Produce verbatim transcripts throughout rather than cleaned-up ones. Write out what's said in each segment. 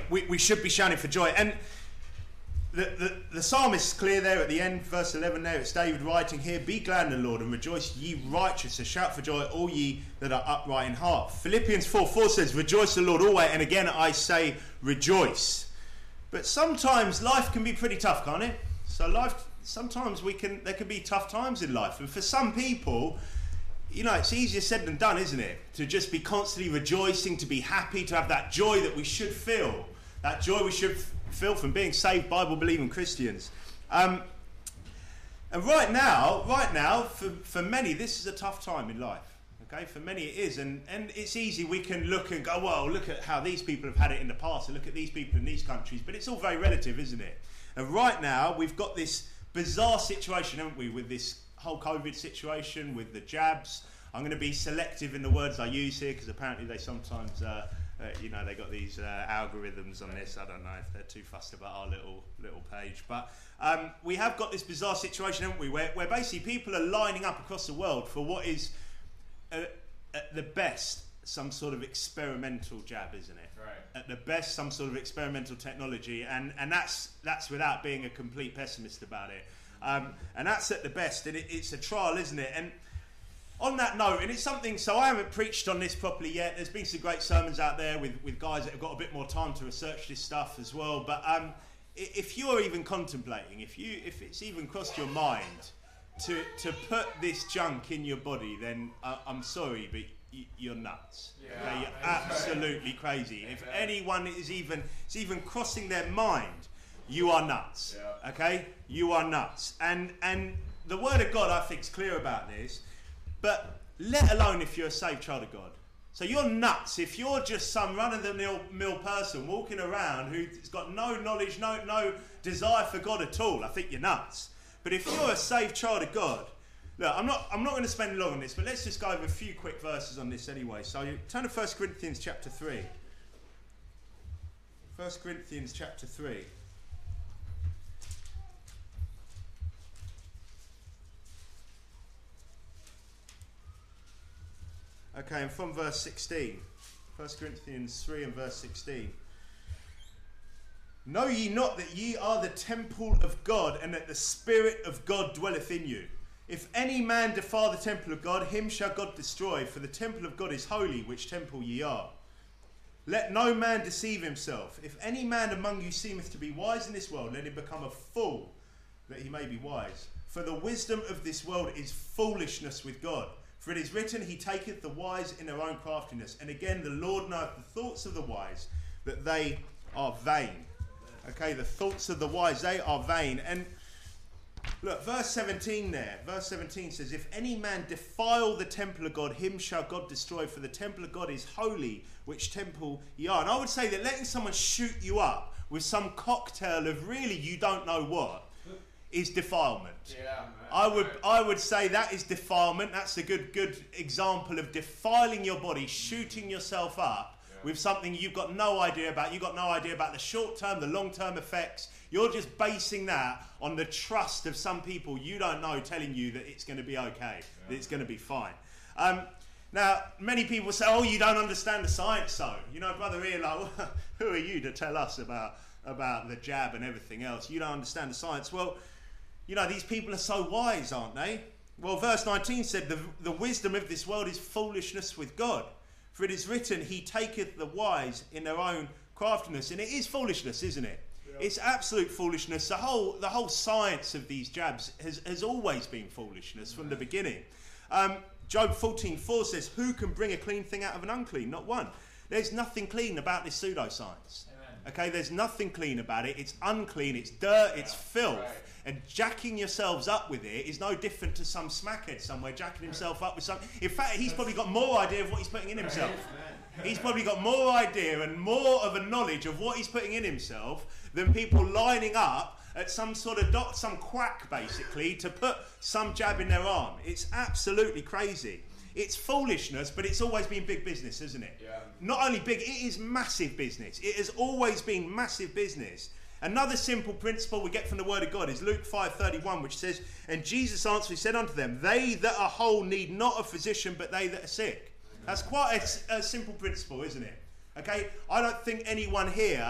we, we should be shouting for joy. And the, the, the psalmist is clear there at the end, verse eleven there, it's David writing here, be glad in the Lord and rejoice ye righteous, and shout for joy all ye that are upright in heart. Philippians four four says, rejoice the Lord always, and again I say rejoice. But sometimes life can be pretty tough, can't it? So life, sometimes we can, there can be tough times in life. And for some people, you know, it's easier said than done, isn't it? To just be constantly rejoicing, to be happy, to have that joy that we should feel. That joy we should f- feel from being saved, Bible-believing Christians. Um, and right now, right now, for, for many, this is a tough time in life. Okay, for many it is. And, and it's easy, we can look and go, well, look at how these people have had it in the past, and look at these people in these countries. But it's all very relative, isn't it? And right now, we've got this bizarre situation, haven't we, with this whole COVID situation, with the jabs. I'm going to be selective in the words I use here, because apparently they sometimes, uh, uh, you know, they got these uh, algorithms on this. I don't know if they're too fussed about our little little page. But um, we have got this bizarre situation, haven't we, where, where basically people are lining up across the world for what is, uh, at the best, some sort of experimental jab, isn't it? Right. At the best, some sort of experimental technology, and, and that's that's without being a complete pessimist about it. Um, and that's at the best, and it, it's a trial, isn't it? And on that note, and it's something, so I haven't preached on this properly yet. There's been some great sermons out there with, with guys that have got a bit more time to research this stuff as well. But um, if you're even contemplating, if you if it's even crossed your mind to to put this junk in your body, then uh, I'm sorry, but you're nuts. Yeah, okay? You're absolutely crazy. If anyone is even is even crossing their mind, you are nuts. Yeah. Okay? You are nuts. And and the Word of God, I think, is clear about this. But let alone if you're a saved child of God. So you're nuts if you're just some run-of-the-mill person walking around who's got no knowledge, no no desire for God at all. I think you're nuts. But if you're a saved child of God, look, I'm not I'm not going to spend long on this, but let's just go over a few quick verses on this anyway. So you turn to First Corinthians chapter three. First Corinthians chapter three. Okay, and from verse sixteen. First Corinthians three and verse sixteen. Know ye not that ye are the temple of God, and that the Spirit of God dwelleth in you? If any man defile the temple of God, him shall God destroy, for the temple of God is holy, which temple ye are. Let no man deceive himself. If any man among you seemeth to be wise in this world, let him become a fool, that he may be wise. For the wisdom of this world is foolishness with God. For it is written, he taketh the wise in their own craftiness. And again, the Lord knoweth the thoughts of the wise, that they are vain. Okay, the thoughts of the wise, they are vain. And look, verse seventeen there. Verse seventeen says, if any man defile the temple of God, him shall God destroy. For the temple of God is holy, which temple ye are. And I would say that letting someone shoot you up with some cocktail of really you don't know what is defilement. Yeah, I would I would say that is defilement. That's a good good example of defiling your body, shooting yourself up yeah. with something you've got no idea about. You've got no idea about the short term, the long term effects. You're just basing that on the trust of some people you don't know telling you that it's going to be okay, yeah. that it's going to be fine. Um, now, many people say, oh, you don't understand the science, so. You know, Brother Ian, like, who are you to tell us about, about the jab and everything else? You don't understand the science. Well, you know, these people are so wise, aren't they? Well, verse nineteen said, the, the wisdom of this world is foolishness with God. For it is written, he taketh the wise in their own craftiness. And it is foolishness, isn't it? Yeah. It's absolute foolishness. The whole the whole science of these jabs has, has always been foolishness from the beginning. Um, Job fourteen four says, who can bring a clean thing out of an unclean? Not one. There's nothing clean about this pseudoscience. Amen. Okay, there's nothing clean about it. It's unclean, it's dirt, yeah, it's filth. Right. And jacking yourselves up with it is no different to some smackhead somewhere jacking himself up with something. In fact, he's probably got more idea of what he's putting in himself. He's probably got more idea and more of a knowledge of what he's putting in himself than people lining up at some sort of doc, some quack basically to put some jab in their arm. It's absolutely crazy. It's foolishness, but it's always been big business, isn't it? Yeah. Not only big, it is massive business. It has always been massive business. Another simple principle we get from the Word of God is Luke five thirty-one, which says, and Jesus answered, he said unto them, they that are whole need not a physician, but they that are sick. That's quite a, a simple principle, isn't it? Okay, I don't think anyone here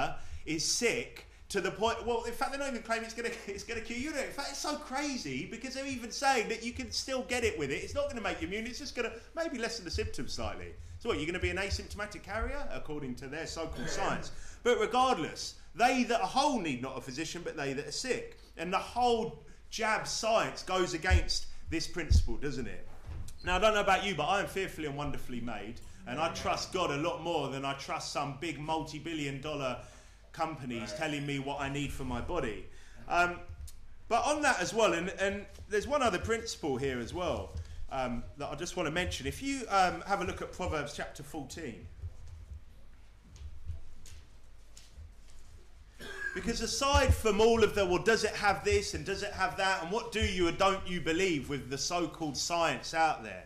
is sick to the point, well, in fact, they're not even claiming it's going to it's going to cure you. In fact, it's so crazy because they're even saying that you can still get it with it. It's not going to make you immune. It's just going to maybe lessen the symptoms slightly. So what, you're going to be an asymptomatic carrier, according to their so-called science. But regardless, they that are whole need not a physician, but they that are sick. And the whole jab science goes against this principle, doesn't it? Now, I don't know about you, but I am fearfully and wonderfully made. And I trust God a lot more than I trust some big multi-billion dollar companies telling me what I need for my body. Um, but on that as well, and, and there's one other principle here as well um, that I just want to mention. If you um, have a look at Proverbs chapter fourteen, because aside from all of the, well, does it have this and does it have that, and what do you or don't you believe with the so-called science out there?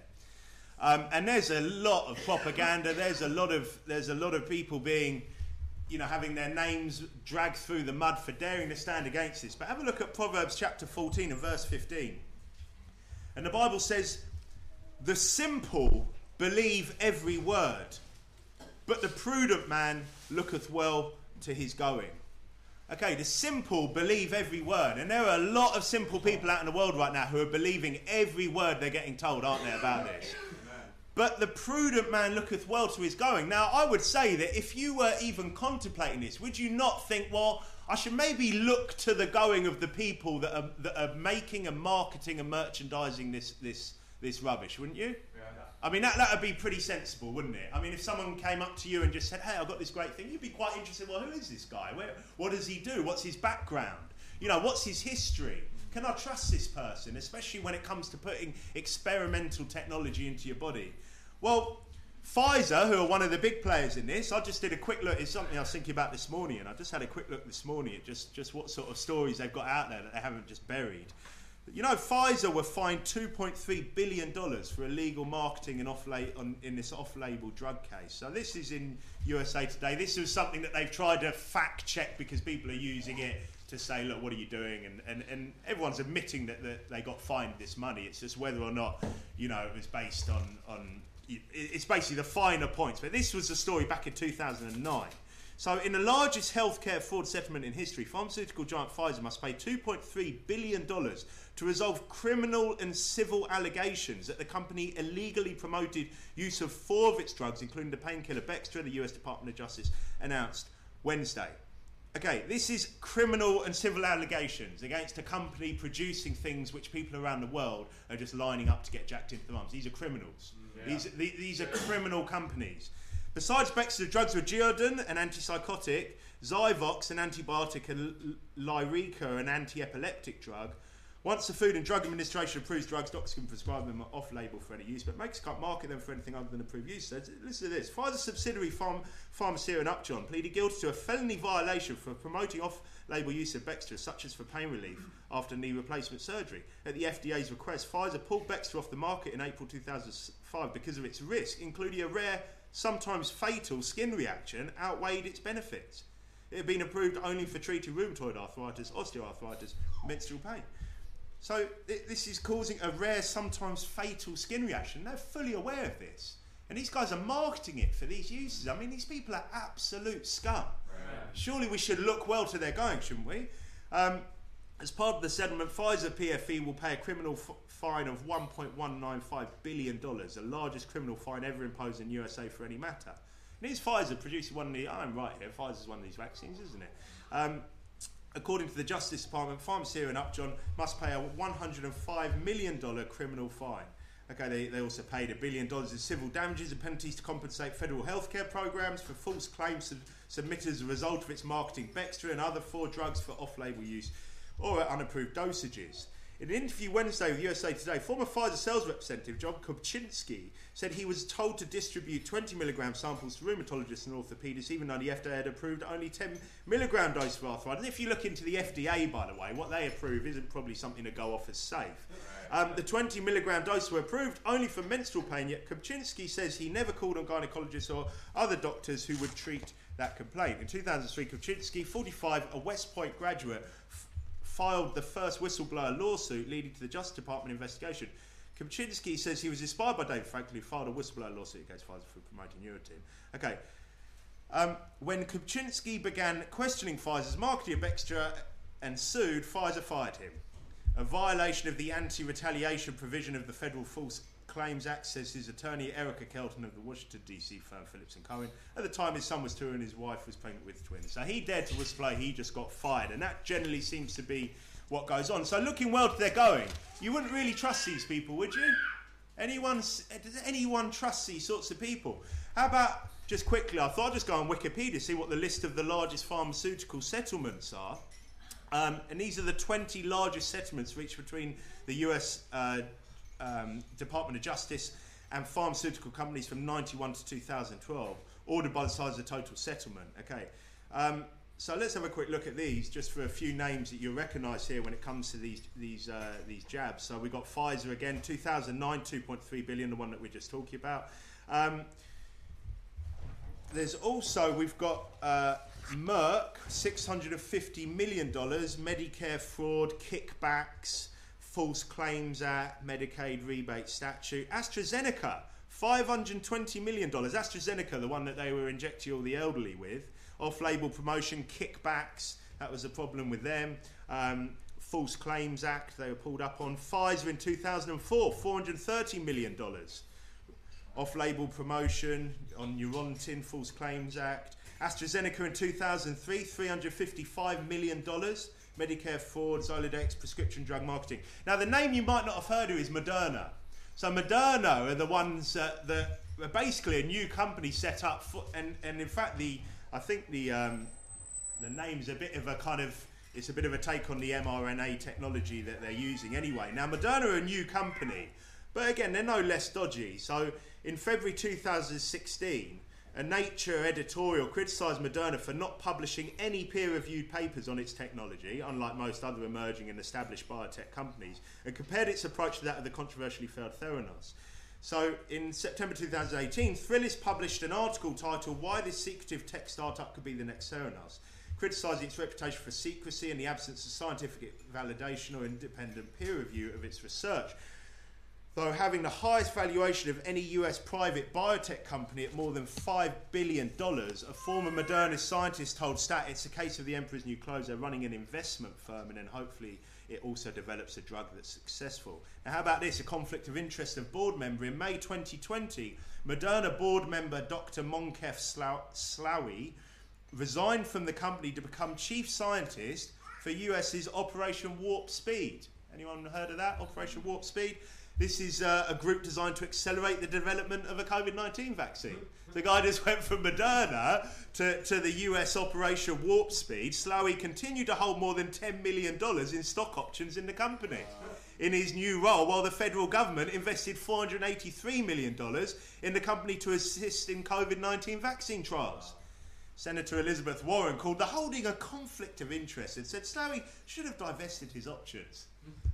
Um, and there's a lot of propaganda. There's a lot of there's a lot of people being, you know, having their names dragged through the mud for daring to stand against this. But have a look at Proverbs chapter fourteen and verse fifteen. And the Bible says, "The simple believe every word, but the prudent man looketh well to his going." Okay, the simple believe every word. And there are a lot of simple people out in the world right now who are believing every word they're getting told, aren't they, about this? But the prudent man looketh well to his going. Now, I would say that if you were even contemplating this, would you not think, well, I should maybe look to the going of the people that are, that are making and marketing and merchandising this this this rubbish, wouldn't you? Yeah. I mean, that that would be pretty sensible, wouldn't it? I mean, if someone came up to you and just said, hey, I've got this great thing, you'd be quite interested, well, who is this guy? Where, what does he do? What's his background? You know, what's his history? Can I trust this person, especially when it comes to putting experimental technology into your body? Well, Pfizer, who are one of the big players in this, I just did a quick look. It's something I was thinking about this morning, and I just had a quick look this morning at just, just what sort of stories they've got out there that they haven't just buried. You know, Pfizer were fined two point three billion dollars for illegal marketing and off on, in this off-label drug case. So this is in U S A Today. This is something that they've tried to fact-check because people are using it to say, look, what are you doing? And, and, and everyone's admitting that, that they got fined this money. It's just whether or not, you know, it was based on... on it's basically the finer points. But this was the story back in two thousand nine. So in the largest healthcare fraud settlement in history, pharmaceutical giant Pfizer must pay two point three billion dollars to resolve criminal and civil allegations that the company illegally promoted use of four of its drugs, including the painkiller Bextra, the U S Department of Justice announced Wednesday. Okay, this is criminal and civil allegations against a company producing things which people around the world are just lining up to get jacked into the arms. These are criminals. Yeah. These, these, these are criminal companies. Besides Bextra, the drugs were Geodon, an antipsychotic, Zyvox, an antibiotic, and Lyrica, an anti-epileptic drug. Once the Food and Drug Administration approves drugs, doctors can prescribe them off-label for any use, but makers can't market them for anything other than approved use. So listen to this. Pfizer subsidiary Pharm Pharmacia and Upjohn pleaded guilty to a felony violation for promoting off-label use of Bextra, such as for pain relief after knee replacement surgery. At the F D A's request, Pfizer pulled Bextra off the market in April two thousand five because of its risk, including a rare, sometimes fatal skin reaction, outweighed its benefits. It had been approved only for treating rheumatoid arthritis, osteoarthritis, menstrual pain. So th this is causing a rare, sometimes fatal skin reaction. They're fully aware of this. And these guys are marketing it for these uses. I mean, these people are absolute scum. Right. Surely we should look well to their going, shouldn't we? Um, as part of the settlement, Pfizer P F E will pay a criminal f fine of one point one nine five billion dollars, the largest criminal fine ever imposed in U S A for any matter. And is Pfizer producing one of the... I'm right here. Pfizer's one of these vaccines, isn't it? Um, According to the Justice Department, Pharmacia and Upjohn must pay a one hundred five million dollar criminal fine. Okay, they, they also paid a billion dollars in civil damages and penalties to compensate federal healthcare programs for false claims sub submitted as a result of its marketing Bextra and other four drugs for off-label use or at unapproved dosages. In an interview Wednesday with U S A Today, former Pfizer sales representative John Kopczynski said he was told to distribute twenty milligram samples to rheumatologists and orthopaedists, even though the F D A had approved only ten milligram dose for arthritis. And if you look into the F D A, by the way, what they approve isn't probably something to go off as safe. Um, the twenty milligram dose were approved only for menstrual pain, yet Kopczynski says he never called on gynecologists or other doctors who would treat that complaint. In two thousand three, Kopczynski, forty-five, a West Point graduate, filed the first whistleblower lawsuit leading to the Justice Department investigation. Kopczynski says he was inspired by David Franklin, who filed a whistleblower lawsuit against Pfizer for promoting Neurotin. Okay. Um, when Kuczynski began questioning Pfizer's marketing of Bextra and sued, Pfizer fired him. A violation of the anti-retaliation provision of the Federal False Claims Act, says his attorney Erica Kelton of the Washington D C firm Phillips and Cohen. At the time, his son was two and his wife was pregnant with twins. So he dared to whistleblow, he just got fired. And that generally seems to be what goes on. So looking where they're going, you wouldn't really trust these people, would you? Anyone, does anyone trust these sorts of people? How about, just quickly, I thought I'd just go on Wikipedia, see what the list of the largest pharmaceutical settlements are. Um, and these are the twenty largest settlements reached between the U S uh, um, Department of Justice and pharmaceutical companies from ninety-one to two thousand twelve, ordered by the size of the total settlement. Okay, um, so let's have a quick look at these, just for a few names that you'll recognise here when it comes to these these uh, these jabs. So we've got Pfizer again, two thousand nine, two point three billion, the one that we're just talking about. Um, there's also, we've got uh, Merck, six hundred fifty million dollars, Medicare fraud, kickbacks, False Claims Act, Medicaid rebate statute. AstraZeneca, five hundred twenty million dollars. AstraZeneca, the one that they were injecting all the elderly with. Off-label promotion, kickbacks, that was a problem with them. Um, False Claims Act, they were pulled up on. Pfizer in two thousand four, four hundred thirty million dollars. Off-label promotion on Neurontin, False Claims Act. AstraZeneca in two thousand three, three hundred fifty-five million dollars. Medicare fraud, Zoladex, prescription drug marketing. Now, the name you might not have heard of is Moderna. So Moderna are the ones uh, that are basically a new company set up, for, and, and in fact, the I think the um, the name's a bit of a kind of, it's a bit of a take on the mRNA technology that they're using anyway. Now, Moderna are a new company, but again, they're no less dodgy. So in February two thousand sixteen, a Nature editorial criticised Moderna for not publishing any peer-reviewed papers on its technology, unlike most other emerging and established biotech companies, and compared its approach to that of the controversially failed Theranos. So in September two thousand eighteen, Thrillis published an article titled "Why This Secretive Tech Startup Could Be the Next Theranos," criticising its reputation for secrecy and the absence of scientific validation or independent peer review of its research. Though having the highest valuation of any U S private biotech company at more than five billion dollars, a former Moderna scientist told Stat it's a case of the emperor's new clothes. They're running an investment firm, and then hopefully it also develops a drug that's successful. Now, how about this? A conflict of interest of board member. In May twenty twenty, Moderna board member Doctor Monkef Slaoui resigned from the company to become chief scientist for U S's Operation Warp Speed. Anyone heard of that? Operation Warp Speed? This is uh, a group designed to accelerate the development of a COVID nineteen vaccine. The guy just went from Moderna to, to the U S Operation Warp Speed. Slaoui continued to hold more than ten million dollars in stock options in the company in his new role, while the federal government invested four hundred eighty-three million dollars in the company to assist in COVID nineteen vaccine trials. Senator Elizabeth Warren called the holding a conflict of interest and said Slaoui should have divested his options.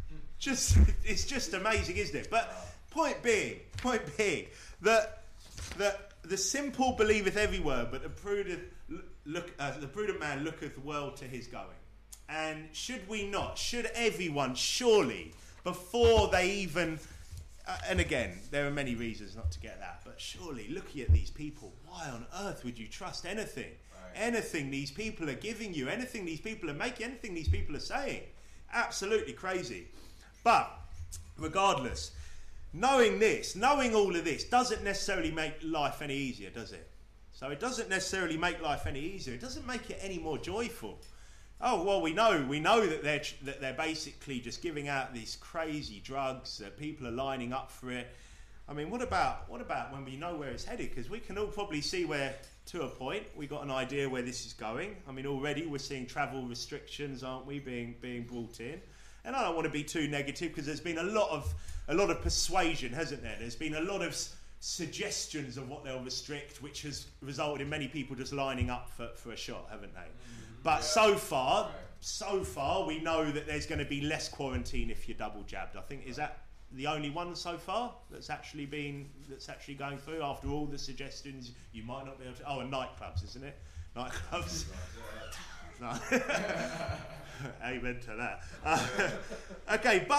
Just, it's just amazing, isn't it? But point being, point being that that the simple believeth every word, but the prudent look, uh, the prudent man looketh well to his going. And should we not? Should everyone surely, before they even, uh, and again, there are many reasons not to get that, but surely looking at these people, why on earth would you trust anything? Right. Anything these people are giving you, anything these people are making, anything these people are saying? Absolutely crazy. But regardless, knowing this, knowing all of this, doesn't necessarily make life any easier, does it? So it doesn't necessarily make life any easier. It doesn't make it any more joyful. Oh, well, we know we know that they're that they're basically just giving out these crazy drugs, that people are lining up for it. I mean, what about what about when we know where it's headed? Because we can all probably see where, to a point, we got an idea where this is going. I mean, already we're seeing travel restrictions, aren't we, being being brought in? And I don't want to be too negative, because there's been a lot of a lot of persuasion, hasn't there? There's been a lot of s- suggestions of what they'll restrict, which has resulted in many people just lining up for, for a shot, haven't they? Mm-hmm. But yeah. so far, right. so far, we know that there's going to be less quarantine if you're double jabbed. I think, is that the only one so far that's actually been that's actually going through after all the suggestions? You might not be able to. Oh, and nightclubs, isn't it? Nightclubs. No. Amen to that. Uh, okay, but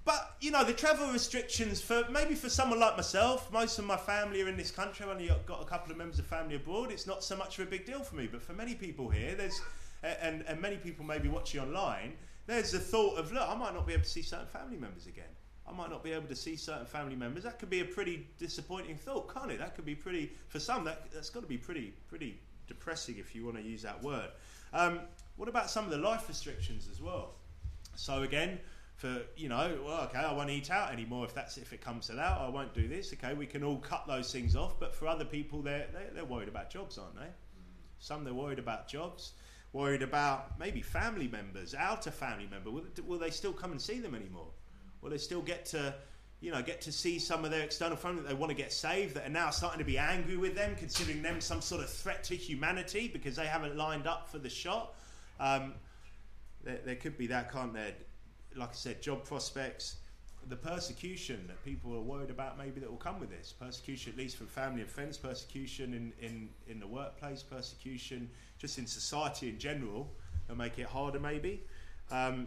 but, you know, the travel restrictions for maybe for someone like myself, most of my family are in this country. I've only got a couple of members of family abroad. It's not so much of a big deal for me. But for many people here, there's, and, and many people maybe watching online, there's the thought of, look, I might not be able to see certain family members again. I might not be able to see certain family members. That could be a pretty disappointing thought, can't it? That could be pretty, for some, that, that's got to be pretty, pretty depressing, if you want to use that word. Um, what about some of the life restrictions as well? So again, for, you know, well, okay, I won't eat out anymore if that's if it comes to that. I won't do this. Okay, we can all cut those things off. But for other people, they're they're, they're worried about jobs, aren't they? Mm. Some they're worried about jobs, worried about maybe family members, outer family member. Will, will they still come and see them anymore? Will they still get to, you know, get to see some of their external family that they want to get saved, that are now starting to be angry with them, considering them some sort of threat to humanity because they haven't lined up for the shot? Um, there, there could be that, can't there? Like I said, job prospects, the persecution that people are worried about maybe that will come with this. Persecution, at least from family and friends, persecution in, in, in the workplace, persecution just in society in general, will make it harder maybe. Um,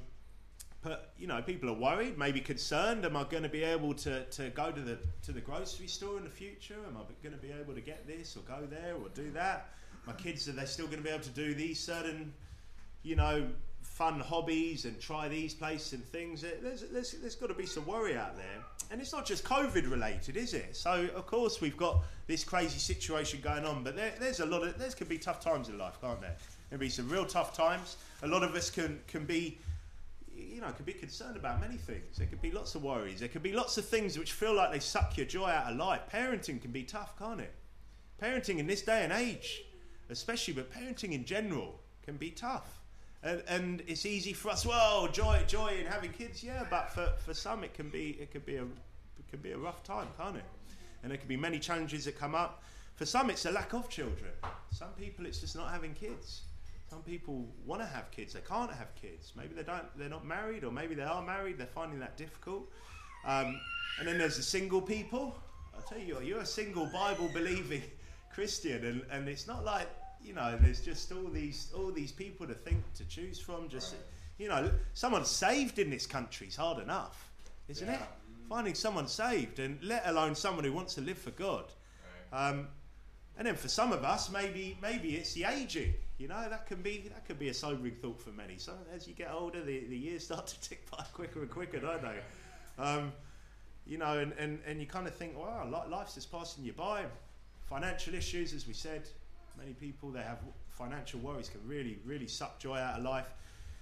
but, you know, people are worried, maybe concerned. Am I going to be able to, to go to the to the grocery store in the future? Am I going to be able to get this or go there or do that? My kids, are they still going to be able to do these certain, you know, fun hobbies and try these places and things? There's, there's, there's got to be some worry out there. And it's not just COVID related, is it? So, of course, we've got this crazy situation going on, but there, there's a lot of, there could be tough times in life, can't there? There'll be some real tough times. A lot of us can, can be, you know, can be concerned about many things. There could be lots of worries. There could be lots of things which feel like they suck your joy out of life. Parenting can be tough, can't it? Parenting in this day and age, especially, but parenting in general can be tough. And, and it's easy for us. Well, joy, joy in having kids, yeah. But for, for some, it can be it could be a it can be a rough time, can't it? And there can be many challenges that come up. For some, it's a lack of children. Some people, it's just not having kids. Some people want to have kids, they can't have kids. Maybe they don't. They're not married, or maybe they are married. They're finding that difficult. Um, and then there's the single people. I'll tell you, you're a single Bible-believing Christian, and, and it's not like, you know, there's just all these all these people to think to choose from. Just, right. You know, someone saved in this country is hard enough, isn't yeah. it? Mm. Finding someone saved, and let alone someone who wants to live for God. Right. Um, and then for some of us, maybe maybe it's the aging. You know, that can be that could be a sobering thought for many. So as you get older, the, the years start to tick by quicker and quicker, don't they? Um, you know, and, and, and you kind of think, wow, life's just passing you by. Financial issues, as we said. Many people, they have financial worries, can really, really suck joy out of life.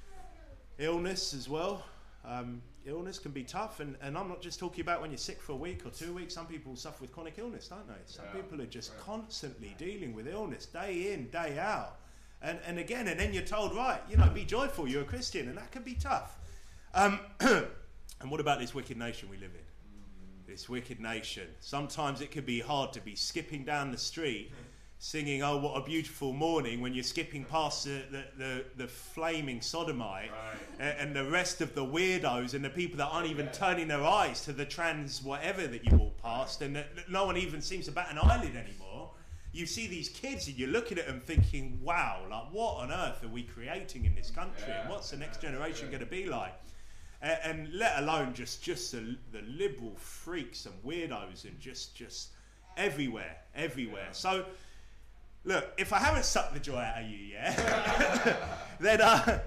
Illness as well. Um, illness can be tough, and, and I'm not just talking about when you're sick for a week or two weeks. Some people suffer with chronic illness, don't they? Some yeah. people are just right. constantly dealing with illness, day in, day out. And, and again, and then you're told, right, you know, be joyful, you're a Christian, and that can be tough. Um, and what about this wicked nation we live in? Mm-hmm. This wicked nation. Sometimes it can be hard to be skipping down the street singing, oh, what a beautiful morning, when you're skipping past the, the, the, the flaming sodomite, right. and, and the rest of the weirdos and the people that aren't even yeah. turning their eyes to the trans whatever that you walk past, and that, that no one even seems to bat an eyelid anymore. You see these kids and you're looking at them thinking, wow, like what on earth are we creating in this country, yeah. and what's the next generation going to be like? And, and let alone just, just the, the liberal freaks and weirdos, and just, just everywhere, everywhere. Yeah. So, look, if I haven't sucked the joy out of you, yeah, then, uh,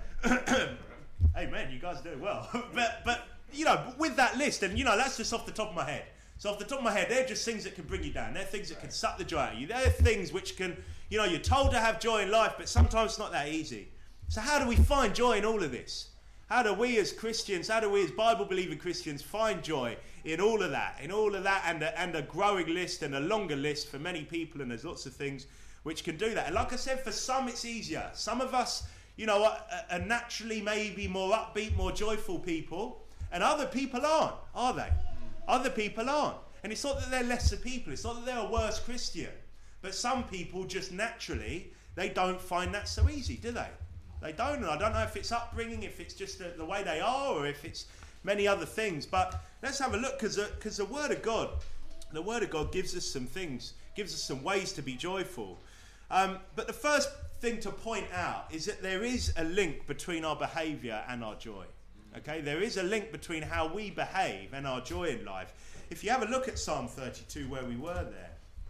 hey man, you guys are doing well. but, but, you know, with that list, and you know, that's just off the top of my head. So off the top of my head, they're just things that can bring you down. They're things that can suck the joy out of you. They're things which can, you know, you're told to have joy in life, but sometimes it's not that easy. So how do we find joy in all of this? How do we as Christians, how do we as Bible-believing Christians find joy in all of that, in all of that, and a, and a growing list and a longer list for many people, and there's lots of things which can do that. And like I said, for some it's easier. Some of us, you know, are, are naturally maybe more upbeat, more joyful people, and other people aren't, are they? Other people aren't. And it's not that they're lesser people, it's not that they're a worse Christian, but some people just naturally, they don't find that so easy, do they? They don't, and I don't know if it's upbringing, if it's just the, the way they are, or if it's many other things. But let's have a look, because because the, the Word of God, the Word of God gives us some things, gives us some ways to be joyful. Um, but the first thing to point out is that there is a link between our behaviour and our joy. Okay, there is a link between how we behave and our joy in life. If you have a look at Psalm thirty-two, where we were there,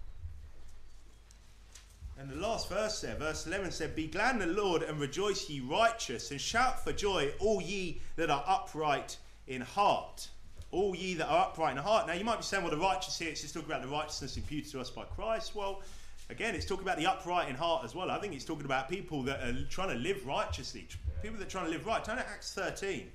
and the last verse there, verse eleven said, "Be glad in the Lord and rejoice, ye righteous, and shout for joy, all ye that are upright in heart." All ye that are upright in heart. Now you might be saying, well, the righteous here, it's just talking about the righteousness imputed to us by Christ. Well, again, it's talking about the upright in heart as well. I think it's talking about people that are trying to live righteously. People that are trying to live right. Turn to Acts thirteen.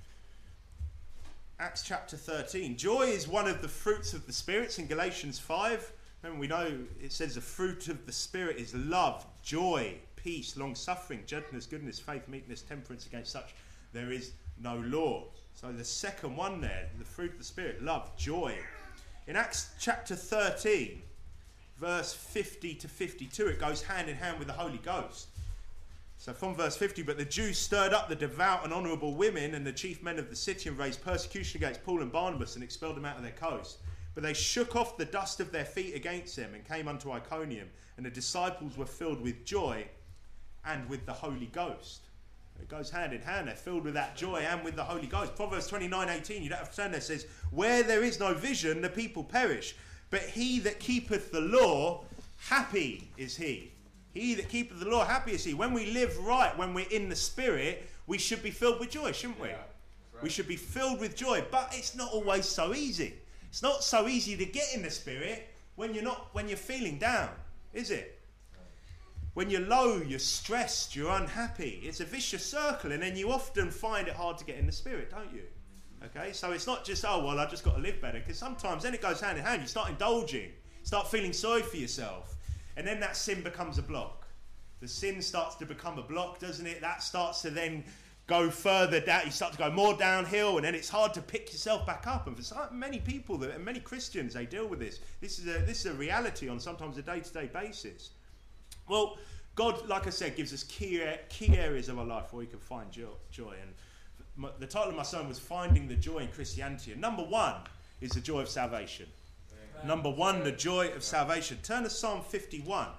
Acts chapter thirteen. Joy is one of the fruits of the spirits in Galatians five. Remember, we know it says the fruit of the Spirit is love, joy, peace, long-suffering, gentleness, goodness, faith, meekness, temperance. Against such there is no law. So the second one there, the fruit of the Spirit, love, joy. In Acts chapter thirteen, verse fifty to fifty-two, it goes hand in hand with the Holy Ghost. So from verse fifty, "But the Jews stirred up the devout and honourable women and the chief men of the city and raised persecution against Paul and Barnabas and expelled them out of their coast. But they shook off the dust of their feet against them and came unto Iconium, and the disciples were filled with joy and with the Holy Ghost." It goes hand in hand. They're filled with that joy and with the Holy Ghost. Proverbs twenty-nine eighteen, you don't have to turn there, says, "Where there is no vision, the people perish. But he that keepeth the law, happy is he." He that keepeth the law, happy is he. When we live right, when we're in the Spirit, we should be filled with joy, shouldn't we? Yeah, right. We should be filled with joy. But it's not always so easy. It's not so easy to get in the Spirit when you're not, when you're feeling down, is it? When you're low, you're stressed, you're unhappy. It's a vicious circle, and then you often find it hard to get in the Spirit, don't you? Okay, so it's not just, oh, well, I've just got to live better, because sometimes then it goes hand in hand. You start indulging, start feeling sorry for yourself, and then that sin becomes a block. The sin starts to become a block, doesn't it? That starts to then go further down. You start to go more downhill, and then it's hard to pick yourself back up. And for so many people, that, and many Christians, they deal with this. This is a, this is a reality on sometimes a day-to-day basis. Well, God, like I said, gives us key, key areas of our life where we can find joy. joy. And my, the title of my sermon was Finding the Joy in Christianity. And number one is the joy of salvation. Amen. Number one, the joy of salvation. Turn to Psalm fifty-one.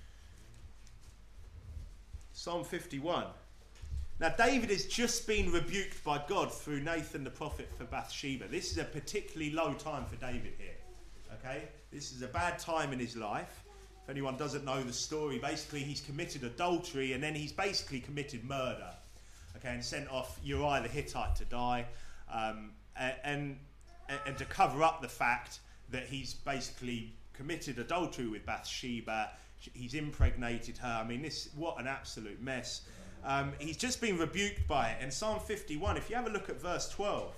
Psalm fifty-one. Now, David has just been rebuked by God through Nathan the prophet for Bathsheba. This is a particularly low time for David here. Okay? This is a bad time in his life. If anyone doesn't know the story, basically he's committed adultery and then he's basically committed murder, okay, and sent off Uriah the Hittite to die, um, and, and and to cover up the fact that he's basically committed adultery with Bathsheba. He's impregnated her. I mean, this what an absolute mess. Um, he's just been rebuked by it. And Psalm fifty-one, if you have a look at verse twelve,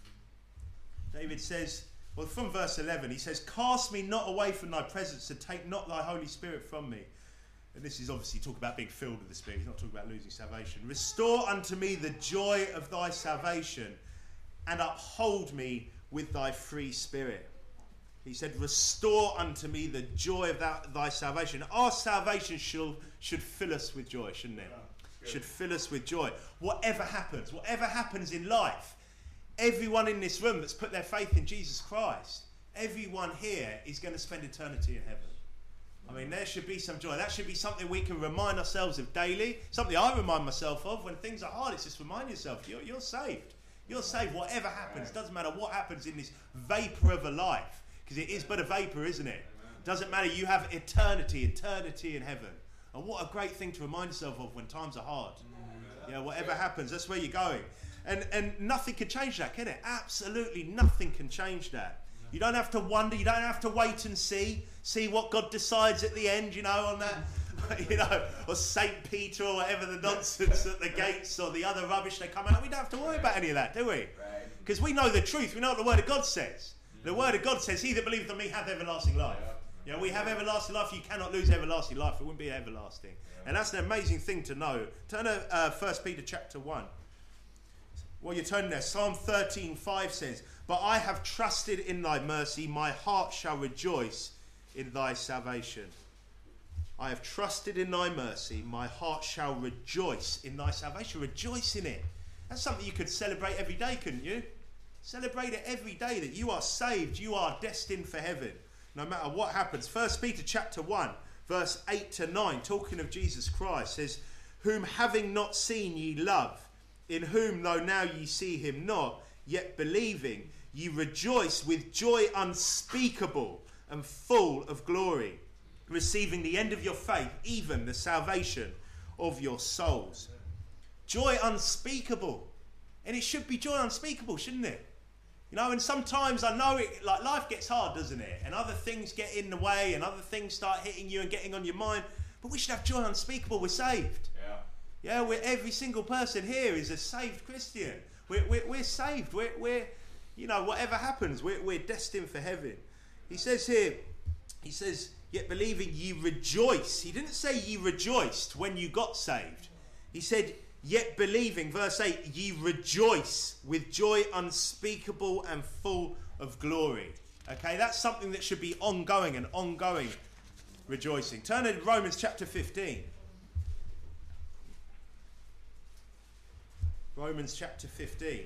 David says, well, from verse eleven, he says, "Cast me not away from thy presence, and take not thy Holy Spirit from me." And this is obviously talking about being filled with the Spirit. He's not talking about losing salvation. "Restore unto me the joy of thy salvation, and uphold me with thy free spirit." He said, "Restore unto me the joy of that, thy salvation." Our salvation should, should fill us with joy, shouldn't it? Yeah, should fill us with joy. Whatever happens, whatever happens in life, everyone in this room that's put their faith in Jesus Christ, everyone here is going to spend eternity in heaven. I mean, there should be some joy. That should be something we can remind ourselves of daily. Something I remind myself of when things are hard. It's just remind yourself, you're, you're saved. You're saved. Whatever happens, doesn't matter what happens in this vapour of a life. Because it is but a vapour, isn't it? Doesn't matter. You have eternity, eternity in heaven. And what a great thing to remind yourself of when times are hard. Yeah, whatever happens, that's where you're going. And and nothing can change that, can it? Absolutely nothing can change that. You don't have to wonder. You don't have to wait and see. See what God decides at the end, you know, on that, you know, or Saint Peter or whatever the nonsense at the gates or the other rubbish they come out. We don't have to worry about any of that, do we? Because we know the truth. We know what the Word of God says. The Word of God says, "He that believeth on me hath everlasting life." Yeah, you know, we have everlasting life. You cannot lose everlasting life. It wouldn't be everlasting. And that's an amazing thing to know. Turn to uh, First Peter chapter one. Well, you're turning there. Psalm thirteen five says, "But I have trusted in thy mercy. My heart shall rejoice in thy salvation." I have trusted in thy mercy. My heart shall rejoice in thy salvation. Rejoice in it. That's something you could celebrate every day, couldn't you? Celebrate it every day that you are saved. You are destined for heaven. No matter what happens. First Peter chapter one, verse eight to nine, talking of Jesus Christ, says, "Whom having not seen ye love, in whom, though now ye see him not, yet believing, ye rejoice with joy unspeakable and full of glory, receiving the end of your faith, even the salvation of your souls. Joy unspeakable. And it should be joy unspeakable, shouldn't it? You know, and sometimes I know it, like life gets hard, doesn't it? And other things get in the way and other things start hitting you and getting on your mind. But we should have joy unspeakable. We're saved. Yeah. Yeah, we're, every single person here is a saved Christian. We're, we're, we're saved. We're, we're, you know, whatever happens, we're, we're destined for heaven. He says here, he says, yet believing ye rejoice. He didn't say ye rejoiced when you got saved. He said, yet believing, verse eight, ye rejoice with joy unspeakable and full of glory. Okay, that's something that should be ongoing and ongoing rejoicing. Turn to Romans chapter fifteen. Romans chapter fifteen.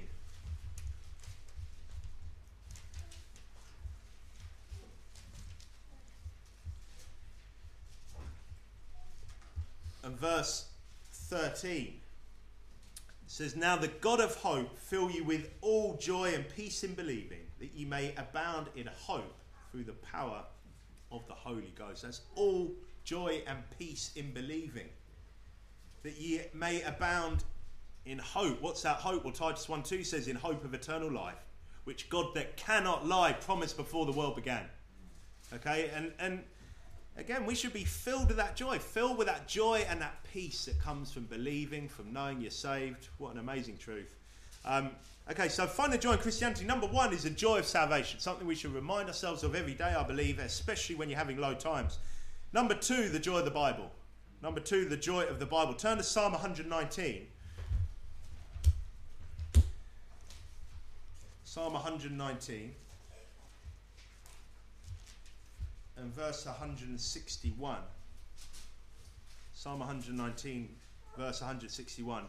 And verse thirteen. It says, now the God of hope fill you with all joy and peace in believing, that ye may abound in hope through the power of the Holy Ghost. That's all joy and peace in believing, that ye may abound in hope. What's that hope? Well, Titus one two says, in hope of eternal life, which God that cannot lie promised before the world began. Okay, and and again, we should be filled with that joy, filled with that joy and that peace that comes from believing, from knowing you're saved. What an amazing truth. Um, okay, so find the joy in Christianity. Number one is the joy of salvation, something we should remind ourselves of every day, I believe, especially when you're having low times. Number two, the joy of the Bible. Number two, the joy of the Bible. Turn to Psalm one nineteen. Psalm one nineteen. And verse one sixty-one. Psalm one nineteen, verse one sixty-one.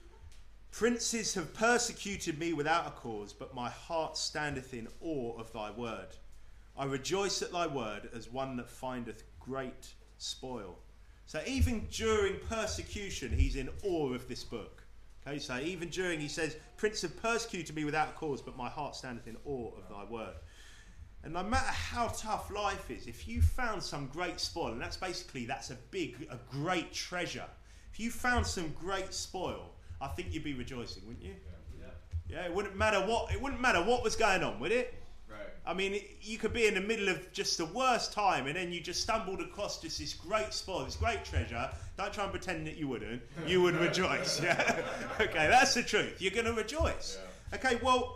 Princes have persecuted me without a cause, but my heart standeth in awe of thy word. I rejoice at thy word as one that findeth great spoil. So even during persecution, he's in awe of this book. Okay, so even during, he says, princes have persecuted me without a cause, but my heart standeth in awe of thy word. And no matter how tough life is, if you found some great spoil, and that's basically, that's a big, a great treasure. If you found some great spoil, I think you'd be rejoicing, wouldn't you? Yeah. Yeah. Yeah, it wouldn't matter what, it wouldn't matter what was going on, would it? Right. I mean, it, you could be in the middle of just the worst time, and then you just stumbled across just this great spoil, this great treasure. Don't try and pretend that you wouldn't. You would rejoice. Yeah. Okay, that's the truth. You're going to rejoice. Yeah. Okay, well,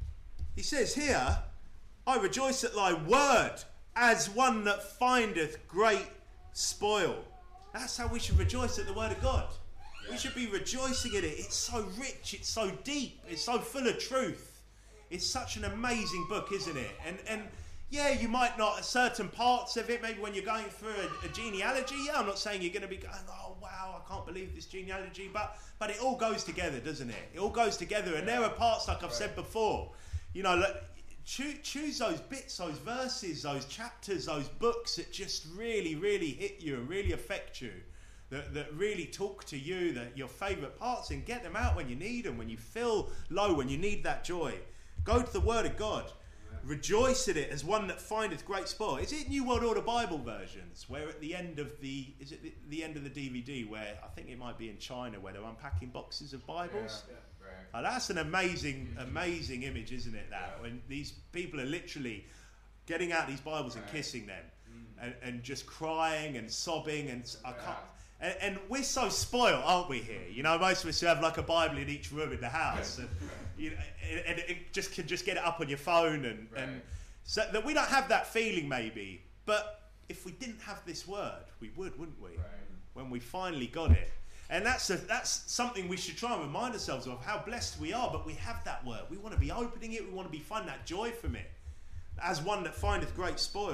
he says here, I rejoice at thy word as one that findeth great spoil. That's how we should rejoice at the word of God. Yeah. We should be rejoicing at it. It's so rich, it's so deep, it's so full of truth. It's such an amazing book, isn't it? And and yeah, you might not, certain parts of it, maybe when you're going through a, a genealogy, yeah, I'm not saying you're going to be going, oh wow, I can't believe this genealogy, but but it all goes together, doesn't it? It all goes together, and there are parts, like I've right. said before, you know, like, Choose, choose those bits, those verses, those chapters, those books that just really, really hit you and really affect you, that, that really talk to you, that your favourite parts, and get them out when you need them, when you feel low, when you need that joy. Go to the Word of God. Yeah. Rejoice in it as one that findeth great spoil. Is it New World Order Bible versions, where at the end of the, is it the, the end of the D V D, where I think it might be in China, where they're unpacking boxes of Bibles? Yeah, yeah. Oh, that's an amazing, amazing image, isn't it, that? Yeah. When these people are literally getting out these Bibles and kissing them mm. and, and just crying and sobbing. And I can't, and, and we're so spoiled, aren't we, here? You know, most of us have like a Bible in each room in the house. And, you know, and it just can just get it up on your phone. And, right. and so that we don't have that feeling, maybe. But if we didn't have this word, we would, wouldn't we? Right. When we finally got it. And that's a, that's something we should try and remind ourselves of, how blessed we are, but we have that word. We want to be opening it. We want to be finding that joy from it. As one that findeth great spoil.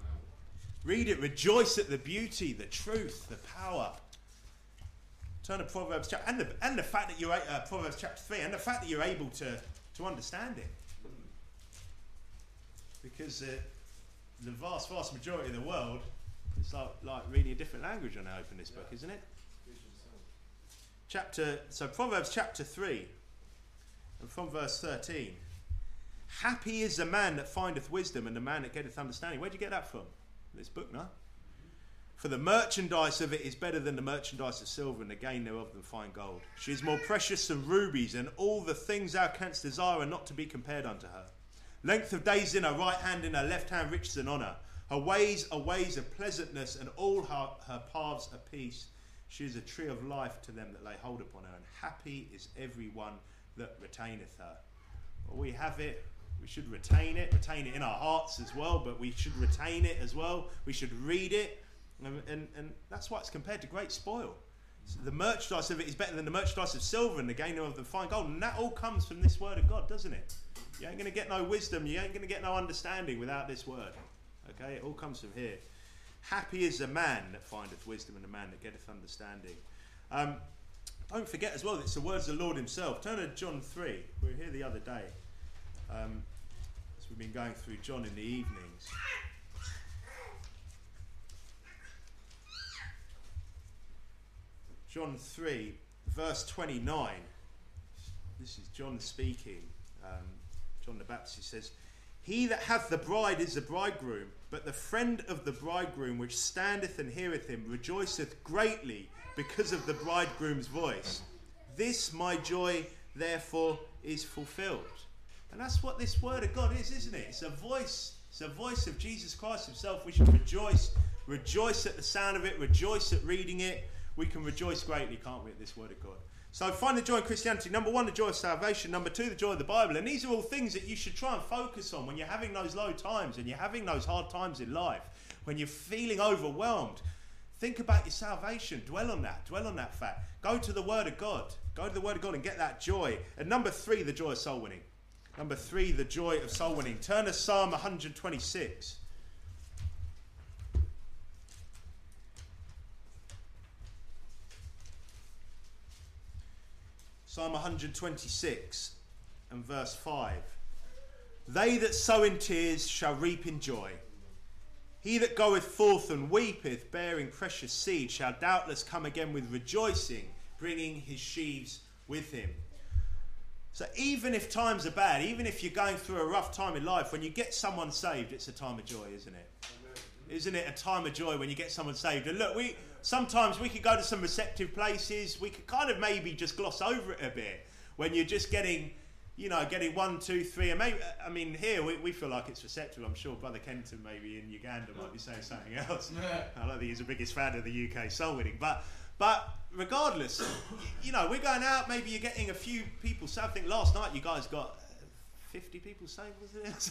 Read it. Rejoice at the beauty, the truth, the power. Turn to Proverbs chapter, and the, and the fact that you're, uh, Proverbs chapter three, and the fact that you're able to, to understand it. Because uh, the vast, vast majority of the world, it's like, like reading a different language when I open this book, isn't it? chapter, so Proverbs chapter three, and from verse thirteen. Happy is the man that findeth wisdom, and the man that getteth understanding. Where'd you get that from? This book, no? For the merchandise of it is better than the merchandise of silver, and the gain thereof than fine gold. She is more precious than rubies, and all the things thou canst desire are not to be compared unto her. Length of days in her right hand, in her left hand riches and honour. Her ways are ways of pleasantness, and all her, her paths are peace. She is a tree of life to them that lay hold upon her, and happy is every one that retaineth her. Well, we have it. We should retain it, retain it in our hearts as well, but we should retain it as well. We should read it, and, and, and that's why it's compared to great spoil. So the merchandise of it is better than the merchandise of silver, and the gain of the fine gold, and that all comes from this word of God, doesn't it? You ain't going to get no wisdom, you ain't going to get no understanding without this word. Okay, it all comes from here. Happy is the man that findeth wisdom, and the man that getteth understanding. Um, don't forget as well that it's the words of the Lord himself. Turn to John three. We were here the other day. Um, as we've been going through John in the evenings. John three, verse twenty-nine. This is John speaking. Um, John the Baptist says, He that hath the bride is the bridegroom, but the friend of the bridegroom which standeth and heareth him rejoiceth greatly because of the bridegroom's voice. This my joy therefore is fulfilled. And that's what this word of God is, isn't it? It's a voice. It's a voice of Jesus Christ himself. We should rejoice. Rejoice at the sound of it. Rejoice at reading it. We can rejoice greatly, can't we, at this word of God? So find the joy in Christianity. Number one, the joy of salvation. Number two, the joy of the Bible. And these are all things that you should try and focus on when you're having those low times and you're having those hard times in life. When you're feeling overwhelmed. Think about your salvation. Dwell on that. Dwell on that fact. Go to the word of God. Go to the word of God and get that joy. And number three, the joy of soul winning. Number three, the joy of soul winning. Turn to Psalm one twenty-six. Psalm one twenty-six and verse five. They that sow in tears shall reap in joy. He that goeth forth and weepeth, bearing precious seed, shall doubtless come again with rejoicing, bringing his sheaves with him. So even if times are bad, even if you're going through a rough time in life, when you get someone saved, it's a time of joy, isn't it? Amen. Isn't it a time of joy when you get someone saved? And look, we sometimes we could go to some receptive places. We could kind of maybe just gloss over it a bit when you're just getting, you know, getting one, two, three. And maybe, I mean, here we, we feel like it's receptive. I'm sure Brother Kenton maybe in Uganda might be saying something else. I don't think he's the biggest fan of the U K soul winning. But But regardless, you know, we're going out, maybe you're getting a few people saved. I think last night you guys got fifty people saved, was it?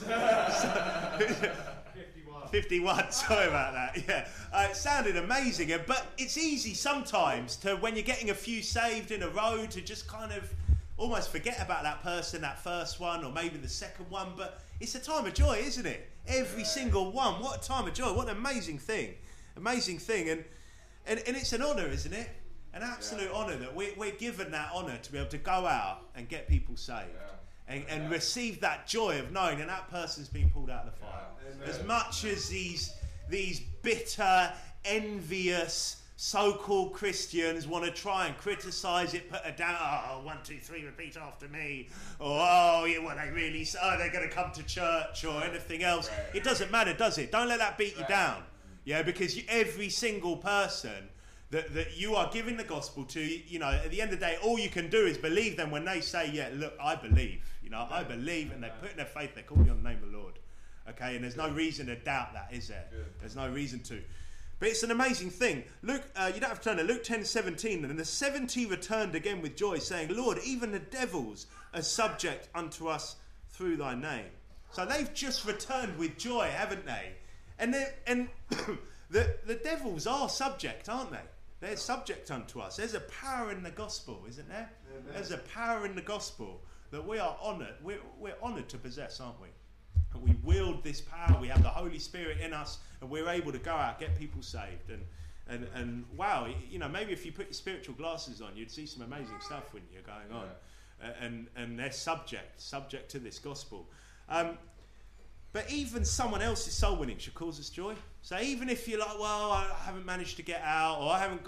fifty-one. fifty-one, sorry about that, yeah. Uh, it sounded amazing, but it's easy sometimes to, when you're getting a few saved in a row, to just kind of almost forget about that person, that first one, or maybe the second one, but it's a time of joy, isn't it? Every single one, what a time of joy, what an amazing thing. Amazing thing, and And, and it's an honour, isn't it? An absolute yeah. honour that we're, we're given that honour to be able to go out and get people saved yeah. and, and yeah. receive that joy of knowing that that person's been pulled out of the fire. Yeah. As much as these these bitter, envious, so-called Christians want to try and criticise it, put it down, oh, one, two, three, repeat after me, or oh, yeah, what they really, oh, they're going to come to church, or anything else. Right. It doesn't matter, does it? Don't let that beat right. you down. Yeah, because you, every single person that, that you are giving the gospel to, you know, at the end of the day, all you can do is believe them when they say, yeah, look, I believe. You know, I believe, and they put in their faith, they call you on the name of the Lord. Okay, and there's no reason to doubt that, is there? There's no reason to. But it's an amazing thing. Luke, uh, you don't have to turn to Luke ten seventeen. And the seventy returned again with joy, saying, Lord, even the devils are subject unto us through thy name. So they've just returned with joy, haven't they? And and the the devils are subject, aren't they? They're subject unto us. There's a power in the gospel, isn't there? Amen. There's a power in the gospel that we are honoured. We're, we're honoured to possess, aren't we? And we wield this power. We have the Holy Spirit in us, and we're able to go out, get people saved. And and and wow, you know, maybe if you put your spiritual glasses on, you'd see some amazing stuff when you're going on. Yeah. And and they're subject, subject to this gospel. Um, But even someone else's soul winning should cause us joy. So even if you're like, well, I haven't managed to get out, or I haven't got,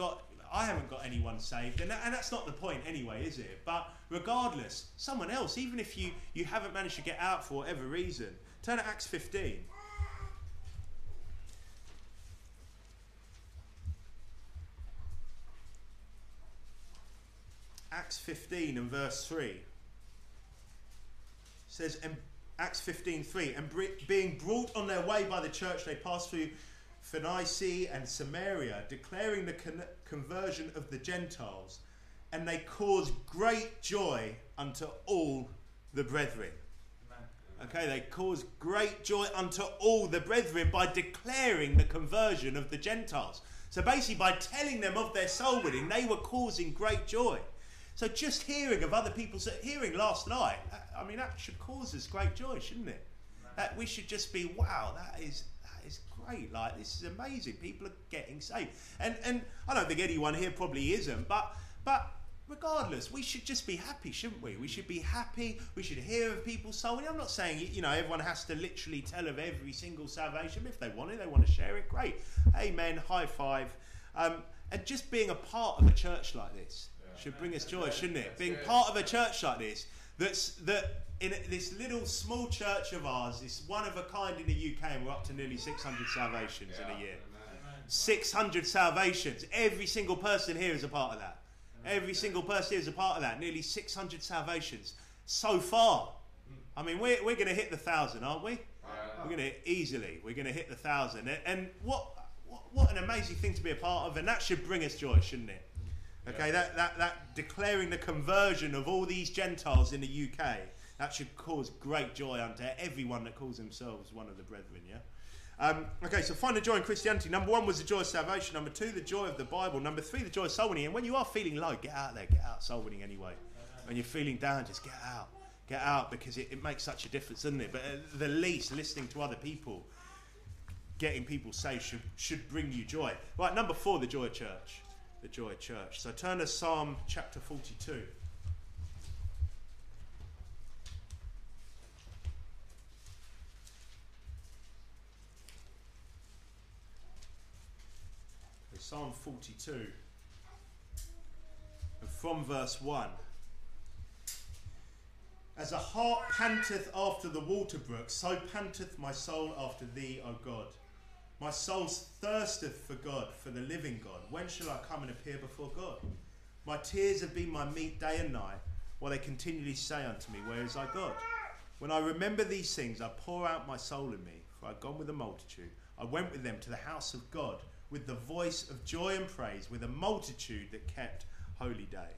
I haven't got anyone saved, and, that, and that's not the point anyway, is it? But regardless, someone else, even if you, you haven't managed to get out for whatever reason, turn to Acts fifteen. Acts fifteen and verse three. It says, and Acts fifteen three, and being brought on their way by the church, they passed through Phoenicia and Samaria, declaring the con- conversion of the Gentiles, and they caused great joy unto all the brethren. Amen. Okay, they caused great joy unto all the brethren by declaring the conversion of the Gentiles. So basically, by telling them of their soul winning, they were causing great joy. So just hearing of other people's hearing last night, I mean, that should cause us great joy, shouldn't it? That we should just be, wow, that is that is great. Like, this is amazing. People are getting saved, and and I don't think anyone here probably isn't, but but regardless, we should just be happy, shouldn't we? We should be happy. We should hear of people's soul. I'm not saying, you know, everyone has to literally tell of every single salvation. If they want it, they want to share it. Great, amen. High five, um, and just being a part of a church like this should bring us joy, shouldn't it? Being part of a church like this, that's that in this little small church of ours, this one of a kind in the U K, and we're up to nearly six hundred salvations yeah. in a year. six hundred salvations. Every single person here is a part of that. Every single person here is a part of that. Nearly six hundred salvations so far. I mean, we're we're going to hit the thousand, aren't we? We're going to hit easily. We're going to hit the thousand, and what, what what an amazing thing to be a part of, and that should bring us joy, shouldn't it? Okay, yeah. that, that, that declaring the conversion of all these Gentiles in the U K, that should cause great joy unto everyone that calls themselves one of the brethren, yeah? Um, okay, so find the joy in Christianity. Number one was the joy of salvation. Number two, the joy of the Bible. Number three, the joy of soul winning. And when you are feeling low, get out there, get out soul winning anyway. When you're feeling down, just get out. Get out, because it, it makes such a difference, doesn't it? But at the least, listening to other people, getting people saved should, should bring you joy. Right, number four, the joy of church. The joy of church. So turn to Psalm chapter forty-two. Psalm forty-two. And from verse one. As a hart panteth after the water brook, so panteth my soul after thee, O God. My soul thirsteth for God, for the living God. When shall I come and appear before God? My tears have been my meat day and night, while they continually say unto me, where is thy God? When I remember these things, I pour out my soul in me, for I have gone with a multitude. I went with them to the house of God, with the voice of joy and praise, with a multitude that kept holy day.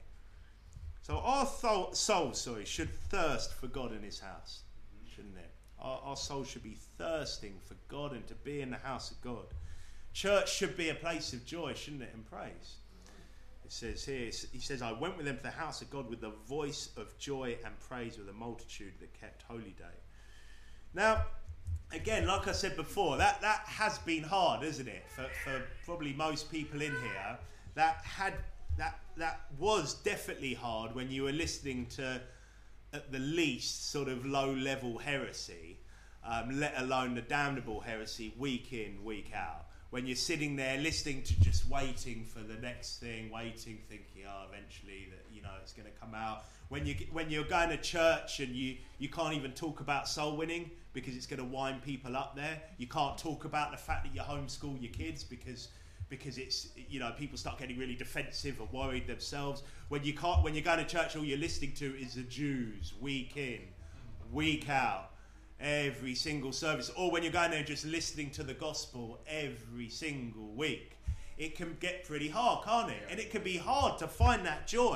So our th- soul, sorry, should thirst for God in his house, shouldn't it? Our, our soul should be thirsting for God and to be in the house of God. Church should be a place of joy, shouldn't it, and praise. It says here, he says, I went with them to the house of God with the voice of joy and praise, with a multitude that kept holy day. Now, again, like I said before, that, that has been hard, isn't it? For, for probably most people in here, that had that that was definitely hard when you were listening to, at the least, sort of low-level heresy, um, let alone the damnable heresy, week in, week out. When you're sitting there listening to just waiting for the next thing, waiting, thinking, oh, eventually that you know it's going to come out. When you when you're going to church and you you can't even talk about soul winning because it's going to wind people up there. You can't talk about the fact that you homeschool your kids because because it's, you know, people start getting really defensive or worried themselves. When you can't, when you're going to church, all you're listening to is the Jews, week in, week out, every single service. Or when you're going there just listening to the gospel every single week. It can get pretty hard, can't it? And it can be hard to find that joy.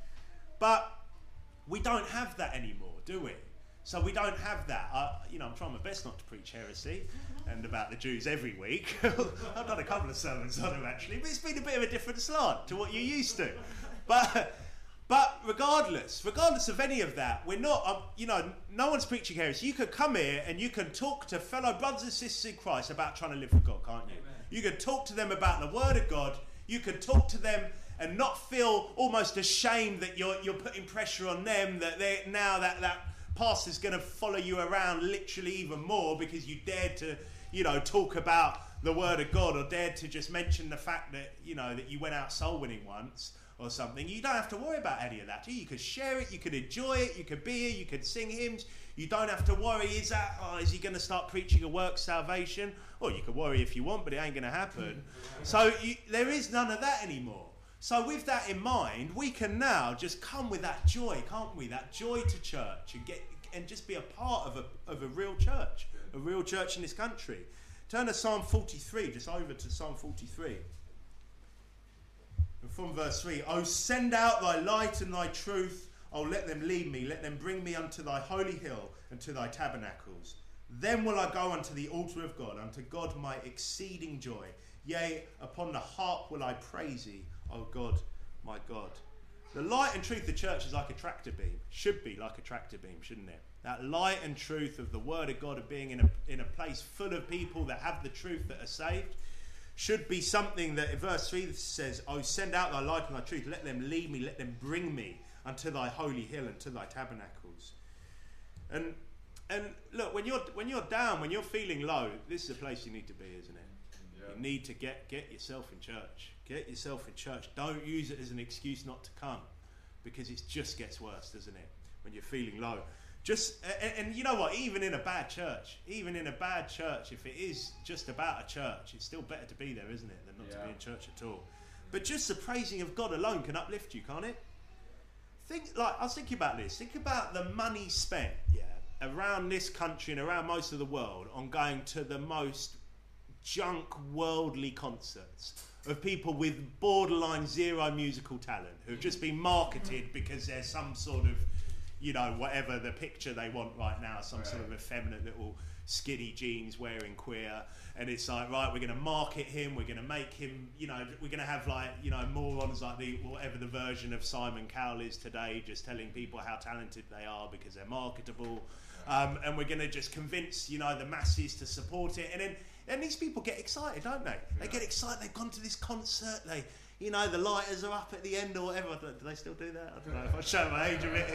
But we don't have that anymore, do we? So we don't have that. Uh, you know, I'm trying my best not to preach heresy and about the Jews every week. I've done a couple of sermons on them actually, but it's been a bit of a different slant to what you're used to. But but regardless, regardless of any of that, we're not, um, you know, no one's preaching heresy. You could come here and you can talk to fellow brothers and sisters in Christ about trying to live for God, can't you? Amen. You can talk to them about the Word of God. You can talk to them and not feel almost ashamed that you're you're putting pressure on them, that they now that that pastor's going to follow you around literally even more because you dared to, you know, talk about the word of God, or dared to just mention the fact that, you know, that you went out soul winning once or something, you don't have to worry about any of that. You could share it, you could enjoy it, you could be here, you could sing hymns. You don't have to worry, is that, oh, is he going to start preaching a work salvation? Or you could worry if you want, but it ain't going to happen. So you, there is none of that anymore. So with that in mind, we can now just come with that joy, can't we? That joy to church and get and just be a part of a of a real church, a real church in this country. Turn to Psalm forty-three, just over to Psalm forty-three. And from verse three, "O send out thy light and thy truth, O let them lead me, let them bring me unto thy holy hill and to thy tabernacles. Then will I go unto the altar of God, unto God my exceeding joy. Yea, upon the harp will I praise thee, O God, my God." The light and truth of the church is like a tractor beam. Should be like a tractor beam, shouldn't it? That light and truth of the word of God, of being in a, in a place full of people that have the truth, that are saved, should be something that, in verse three says, "Oh, send out thy light and thy truth. Let them lead me, let them bring me unto thy holy hill and to thy tabernacles." And and look, when you're when you're down, when you're feeling low, this is a place you need to be, isn't it? Yeah. You need to get get yourself in church. Get yourself in church. Don't use it as an excuse not to come, because it just gets worse, doesn't it? When you're feeling low. Just and, and you know what? Even in a bad church, even in a bad church, if it is just about a church, it's still better to be there, isn't it, than not yeah. to be in church at all. But just the praising of God alone can uplift you, can't it? Think like I was thinking about this. Think about the money spent, yeah, around this country and around most of the world on going to the most junk worldly concerts of people with borderline zero musical talent who've just been marketed because there's some sort of, you know, whatever the picture they want right now, some right. sort of effeminate little skinny jeans wearing queer, and it's like, right, we're going to market him, we're going to make him, you know, we're going to have like, you know, morons like the whatever the version of Simon Cowell is today, just telling people how talented they are because they're marketable, um, and we're going to just convince, you know, the masses to support it, and then and these people get excited, don't they? They yeah. get excited. They've gone to this concert. They, you know, the lighters are up at the end or whatever. Do they still do that? I don't know if I show my age a bit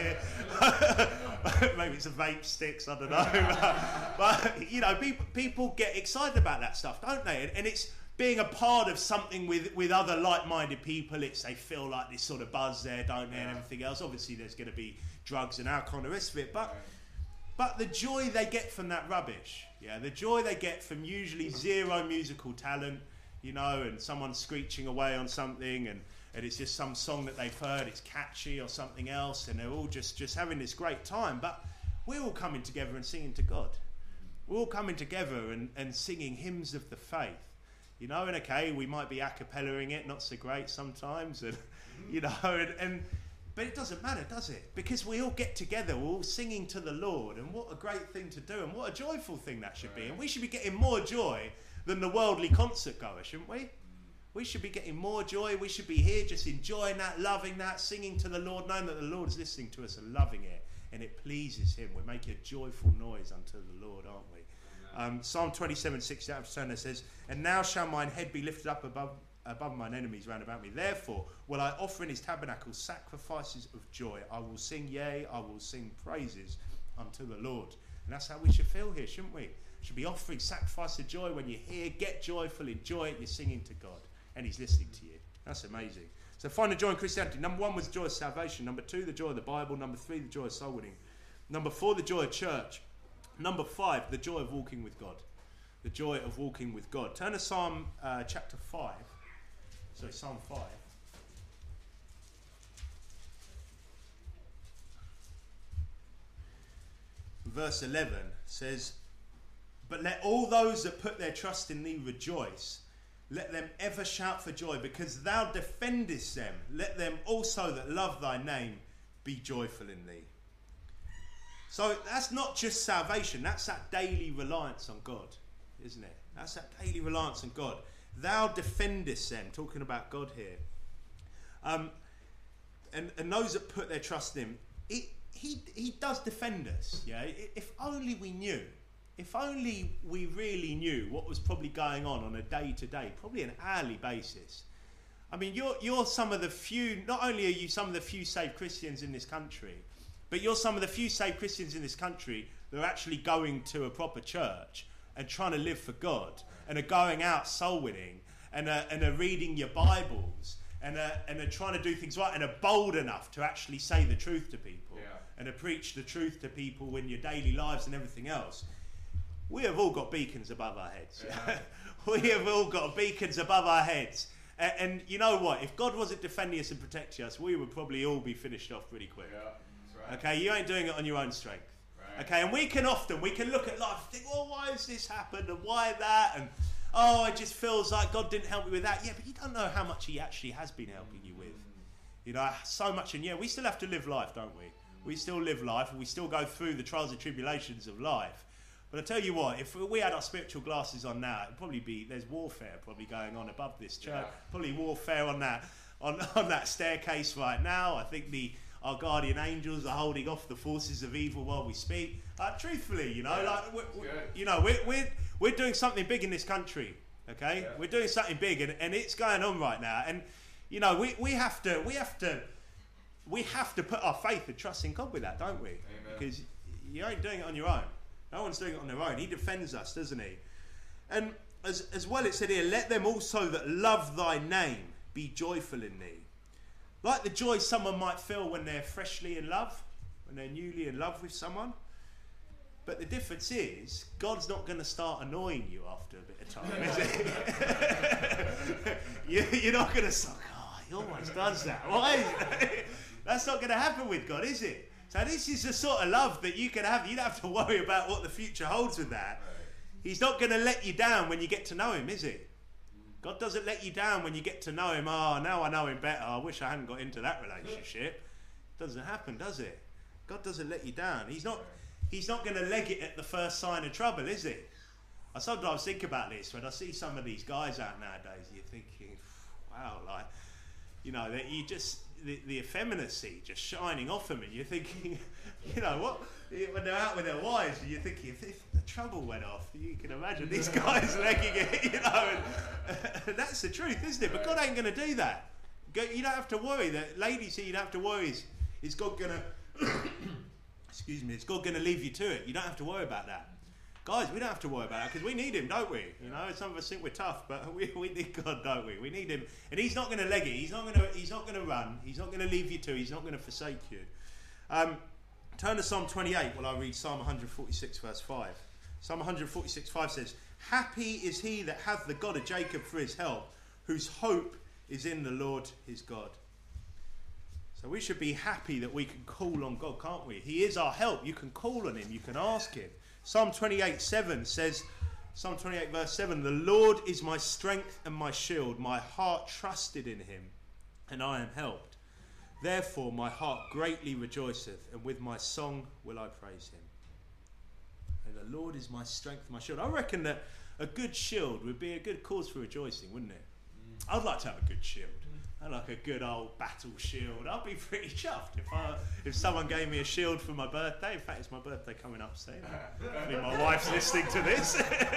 here. Maybe it's a vape sticks. I don't know. But you know, people people get excited about that stuff, don't they? And, and it's being a part of something with with other like-minded people. It's they feel like this sort of buzz there, don't they? Yeah. And everything else. Obviously, there's going to be drugs and alcohol and the rest of it, but. Right. But the joy they get from that rubbish, yeah, the joy they get from usually zero musical talent, you know, and someone screeching away on something, and, and it's just some song that they've heard, it's catchy or something else, and they're all just, just having this great time. But we're all coming together and singing to God. We're all coming together and, and singing hymns of the faith, you know, and okay, we might be a cappellaing it, not so great sometimes, and you know, and... and but it doesn't matter, does it? Because we all get together, we're all singing to the Lord, and what a great thing to do, and what a joyful thing that should be. And we should be getting more joy than the worldly concert goer, shouldn't we? We should be getting more joy. We should be here just enjoying that, loving that, singing to the Lord, knowing that the Lord is listening to us and loving it, and it pleases him. We're making a joyful noise unto the Lord, aren't we? Um, Psalm twenty-seven, six out of ten says, "And now shall mine head be lifted up above above mine enemies round about me. Therefore will I offer in his tabernacle sacrifices of joy. I will sing, yea, I will sing praises unto the Lord." And that's how we should feel here, shouldn't we? We should be offering sacrifice of joy. When you're here, get joyful, enjoy it, you're singing to God, and he's listening to you. That's amazing. So find the joy in Christianity. Number one was the joy of salvation. Number two, the joy of the Bible. Number three, the joy of soul winning. Number four, the joy of church. Number five, the joy of walking with God. The joy of walking with God. Turn to Psalm uh, chapter five. So Psalm five. Verse eleven says, "But let all those that put their trust in thee rejoice. Let them ever shout for joy, because thou defendest them. Let them also that love thy name be joyful in thee." So that's not just salvation, that's that daily reliance on God, isn't it? That's that daily reliance on God. Thou defendest them, talking about God here. Um, and, and those that put their trust in him, he, he, he does defend us. Yeah? If only we knew, if only we really knew what was probably going on on a day-to-day, probably an hourly basis. I mean, you're, you're some of the few, not only are you some of the few saved Christians in this country, but you're some of the few saved Christians in this country that are actually going to a proper church and trying to live for God, and are going out soul winning, and are, and are reading your Bibles, and are, and are trying to do things right, and are bold enough to actually say the truth to people, yeah. and to preach the truth to people in your daily lives and everything else, we have all got beacons above our heads. Yeah. We have all got beacons above our heads. And, and you know what? If God wasn't defending us and protecting us, we would probably all be finished off pretty quick. Yeah, that's right. Okay, you ain't doing it on your own strength. Right. Okay, and we can often, we can look at life and think, well, why has this happened and why that? And, oh, it just feels like God didn't help me with that. Yeah, but you don't know how much he actually has been helping you with. You know, so much. And yeah, we still have to live life, don't we? We still live life, and we still go through the trials and tribulations of life. But I tell you what, if we had our spiritual glasses on now, it'd probably be, there's warfare probably going on above this church. Yeah. Probably warfare on that on, on that staircase right now. I think the our guardian angels are holding off the forces of evil while we speak. Uh, truthfully, you know, yeah. like we're, we're, you know, we're, we're we're doing something big in this country. Okay, yeah. we're doing something big, and, and it's going on right now. And you know, we, we have to we have to we have to put our faith and trust in God with that, don't we? Amen. Because you ain't doing it on your own. No one's doing it on their own. He defends us, doesn't he? And as, as well it said here, let them also that love thy name be joyful in thee. Like the joy someone might feel when they're freshly in love, when they're newly in love with someone. But the difference is, God's not going to start annoying you after a bit of time, is it? you, you're not going to say, oh, he always does that. Why? That's not going to happen with God, is it? So this is the sort of love that you can have. You don't have to worry about what the future holds with that. Right. He's not going to let you down when you get to know him, is he? God doesn't let you down when you get to know him. Oh, now I know him better. I wish I hadn't got into that relationship. Doesn't happen, does it? God doesn't let you down. He's not He's not going to leg it at the first sign of trouble, is he? I sometimes think about this when I see some of these guys out nowadays. You're thinking, wow, like, you know, that you just... The, the effeminacy just shining off them, and you're thinking, you know what, when they're out with their wives, and you're thinking, if, if the trouble went off, you can imagine these guys legging it, you know, and, and that's the truth, isn't it? But God ain't going to do that. You don't have to worry. That ladies here, you don't have to worry. Is, is God going to, excuse me, is God going to leave you to it? You don't have to worry about that. Guys, we don't have to worry about that because we need him, don't we? You know, some of us think we're tough, but we, we need God, don't we? We need him, and he's not going to leg it. He's not going to. He's not going to run. He's not going to leave you to. He's not going to forsake you. Um, turn to Psalm twenty-eight while I read Psalm one forty-six, verse five. Psalm one forty-six, five says, "Happy is he that hath the God of Jacob for his help, whose hope is in the Lord his God." So we should be happy that we can call on God, can't we? He is our help. You can call on him. You can ask him. Psalm twenty-eight, seven says, Psalm twenty-eight, verse seven, "The Lord is my strength and my shield. My heart trusted in him, and I am helped. Therefore my heart greatly rejoiceth, and with my song will I praise him." And the Lord is my strength and my shield. I reckon that a good shield would be a good cause for rejoicing, wouldn't it? Mm. I'd like to have a good shield. I like a good old battle shield. I'd be pretty chuffed if I, if someone gave me a shield for my birthday. In fact, it's my birthday coming up soon. I mean, my wife's listening to this.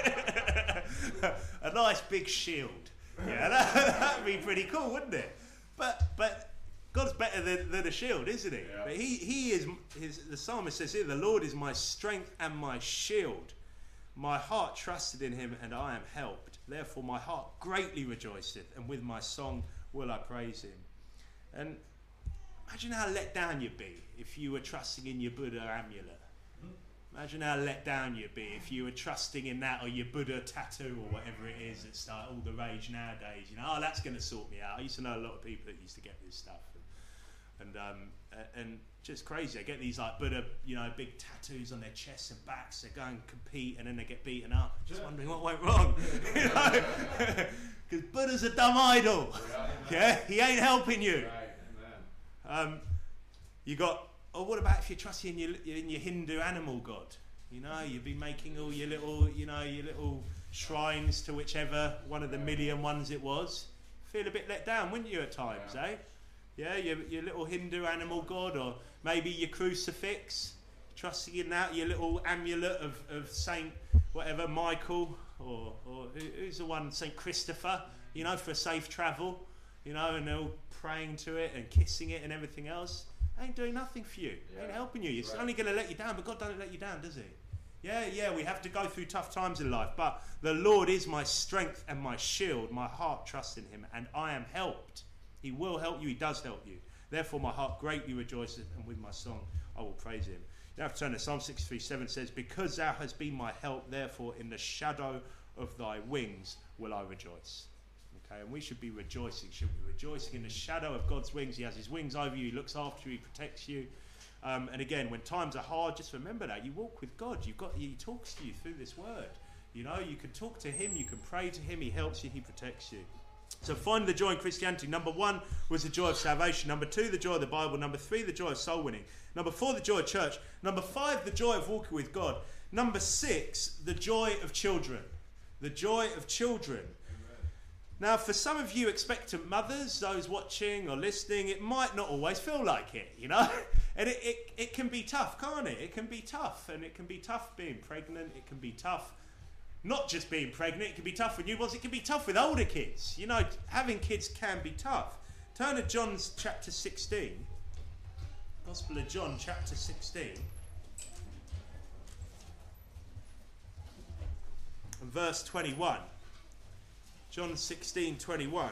A nice big shield. Yeah, that, that'd be pretty cool, wouldn't it? But but God's better than, than a shield, isn't he? Yeah. But he he is. His, the psalmist says here, "The Lord is my strength and my shield. My heart trusted in him, and I am helped. Therefore my heart greatly rejoiceth, and with my song will I praise him." And imagine how let down you'd be if you were trusting in your Buddha amulet. Imagine how let down you'd be if you were trusting in that, or your Buddha tattoo, or whatever it is that's like all the rage nowadays. You know, oh, that's going to sort me out. I used to know a lot of people that used to get this stuff, and and, um, and just crazy. They get these like Buddha, you know, big tattoos on their chests and backs. They go and compete, and then they get beaten up. Just wondering what went wrong. You know? Because Buddha's a dumb idol. Yeah, he ain't helping you. Um, you got. Oh, what about if you're trusting in your in your Hindu animal god? You know, you'd be making all your little, you know, your little shrines to whichever one of the million ones it was. Feel a bit let down, wouldn't you, at times, yeah. eh? Yeah, your your little Hindu animal god, or maybe your crucifix. Trusting in that, your little amulet of, of Saint whatever, Michael, or or who's the one, Saint Christopher, you know, for safe travel, you know, and they're all praying to it and kissing it and everything else. Ain't doing nothing for you. Yeah. Ain't helping you. It's right. Only going to let you down, but God doesn't let you down, does he? Yeah, yeah, we have to go through tough times in life, but the Lord is my strength and my shield. My heart trusts in him, and I am helped. He will help you. He does help you. Therefore, my heart greatly rejoices, and with my song I will praise him. You have to turn to Psalm sixty-three seven says, because thou hast been my help, therefore in the shadow of thy wings will I rejoice. Okay, and we should be rejoicing, should we? Rejoicing in the shadow of God's wings. He has his wings over you. He looks after you. He protects you. Um, and again, when times are hard, just remember that. You walk with God. You've got, he talks to you through this word. You know, you can talk to him. You can pray to him. He helps you. He protects you. So find the joy in Christianity. Number one was the joy of salvation. Number two, the joy of the Bible. Number three, the joy of soul winning. Number four, the joy of church. Number five, the joy of walking with God. Number six, the joy of children. The joy of children. Now, for some of you expectant mothers, those watching or listening, it might not always feel like it, you know? And it, it, it can be tough, can't it? It can be tough. And it can be tough being pregnant. It can be tough not just being pregnant. It can be tough with newborns. It can be tough with older kids. You know, having kids can be tough. Turn to John chapter sixteen. Gospel of John chapter sixteen. And verse twenty-one. John sixteen twenty-one.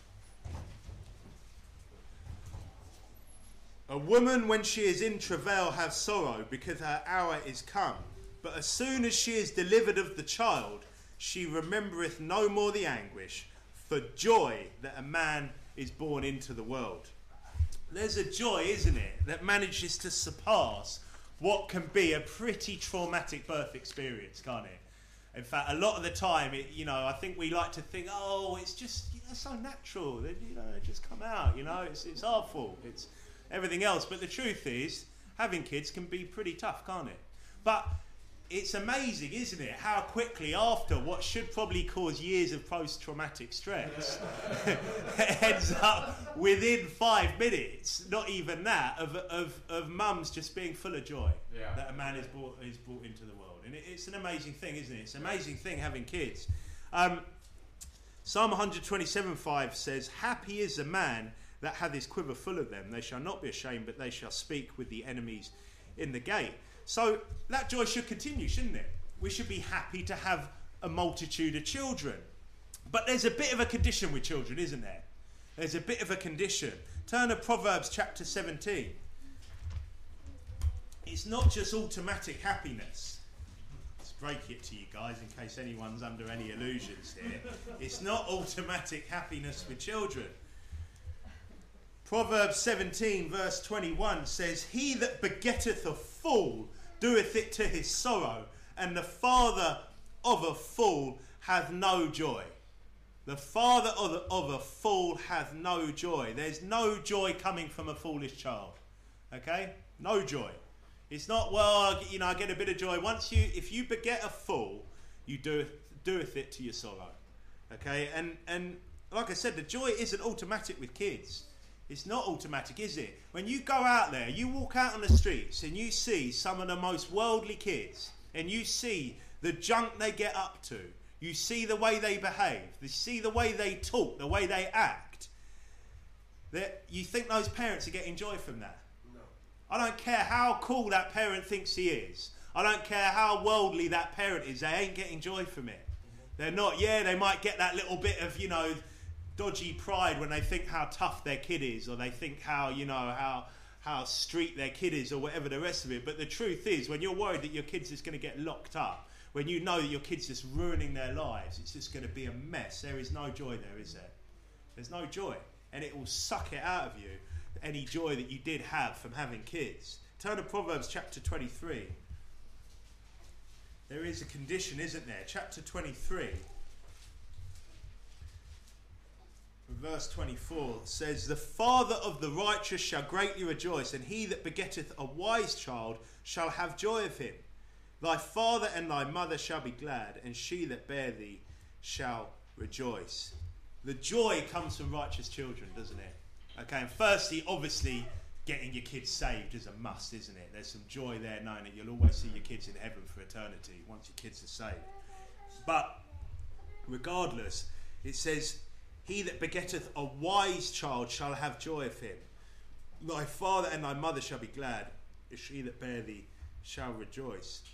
A woman, when she is in travail, have sorrow, because her hour is come. But as soon as she is delivered of the child, she remembereth no more the anguish, for joy that a man is born into the world. There's a joy, isn't it, that manages to surpass what can be a pretty traumatic birth experience, can't it? In fact, a lot of the time, it, you know, I think we like to think, oh, it's just, you know, so natural. They, you know, they just come out, you know, it's, it's our fault. It's everything else. But the truth is, having kids can be pretty tough, can't it? But it's amazing, isn't it, how quickly after what should probably cause years of post-traumatic stress ends up within five minutes, not even that, of, of, of mums just being full of joy yeah. that a man is brought, is brought into the world. And it, it's an amazing thing, isn't it? It's an amazing thing having kids. Um, Psalm one twenty-seven five says, happy is the man that hath his quiver full of them. They shall not be ashamed, but they shall speak with the enemies in the gate. So that joy should continue, shouldn't it? We should be happy to have a multitude of children. But there's a bit of a condition with children, isn't there? There's a bit of a condition. Turn to Proverbs chapter seventeen. It's not just automatic happiness. Let's break it to you guys in case anyone's under any illusions here. It's not automatic happiness with children. Proverbs seventeen verse twenty-one says, he that begetteth a fool doeth it to his sorrow, and the father of a fool hath no joy. The father of, the, of a fool hath no joy. There's no joy coming from a foolish child. Okay? No joy. It's not, well, you know, I get a bit of joy. Once you, if you beget a fool, you do doeth it to your sorrow. Okay? And, and like I said, the joy isn't automatic with kids. It's not automatic, is it? When you go out there, you walk out on the streets and you see some of the most worldly kids, and you see the junk they get up to, you see the way they behave, you see the way they talk, the way they act, that you think those parents are getting joy from that. No. I don't care how cool that parent thinks he is. I don't care how worldly that parent is. They ain't getting joy from it. Mm-hmm. They're not. Yeah, they might get that little bit of, you know, dodgy pride when they think how tough their kid is, or they think how, you know, how how street their kid is, or whatever the rest of it. But the truth is, when you're worried that your kid's just going to get locked up, when you know that your kid's just ruining their lives, it's just going to be a mess. There is no joy there, is there? There's no joy. And it will suck it out of you, any joy that you did have from having kids. Turn to Proverbs chapter twenty-three. There is a condition, isn't there? Chapter twenty-three. Verse twenty-four says, the father of the righteous shall greatly rejoice, and he that begetteth a wise child shall have joy of him. Thy father and thy mother shall be glad, and she that bare thee shall rejoice. The joy comes from righteous children, doesn't it? Okay, and firstly, obviously, getting your kids saved is a must, isn't it? There's some joy there knowing that you'll always see your kids in heaven for eternity once your kids are saved. But regardless, it says, he that begetteth a wise child shall have joy of him. Thy father and thy mother shall be glad, and she that bare thee shall rejoice.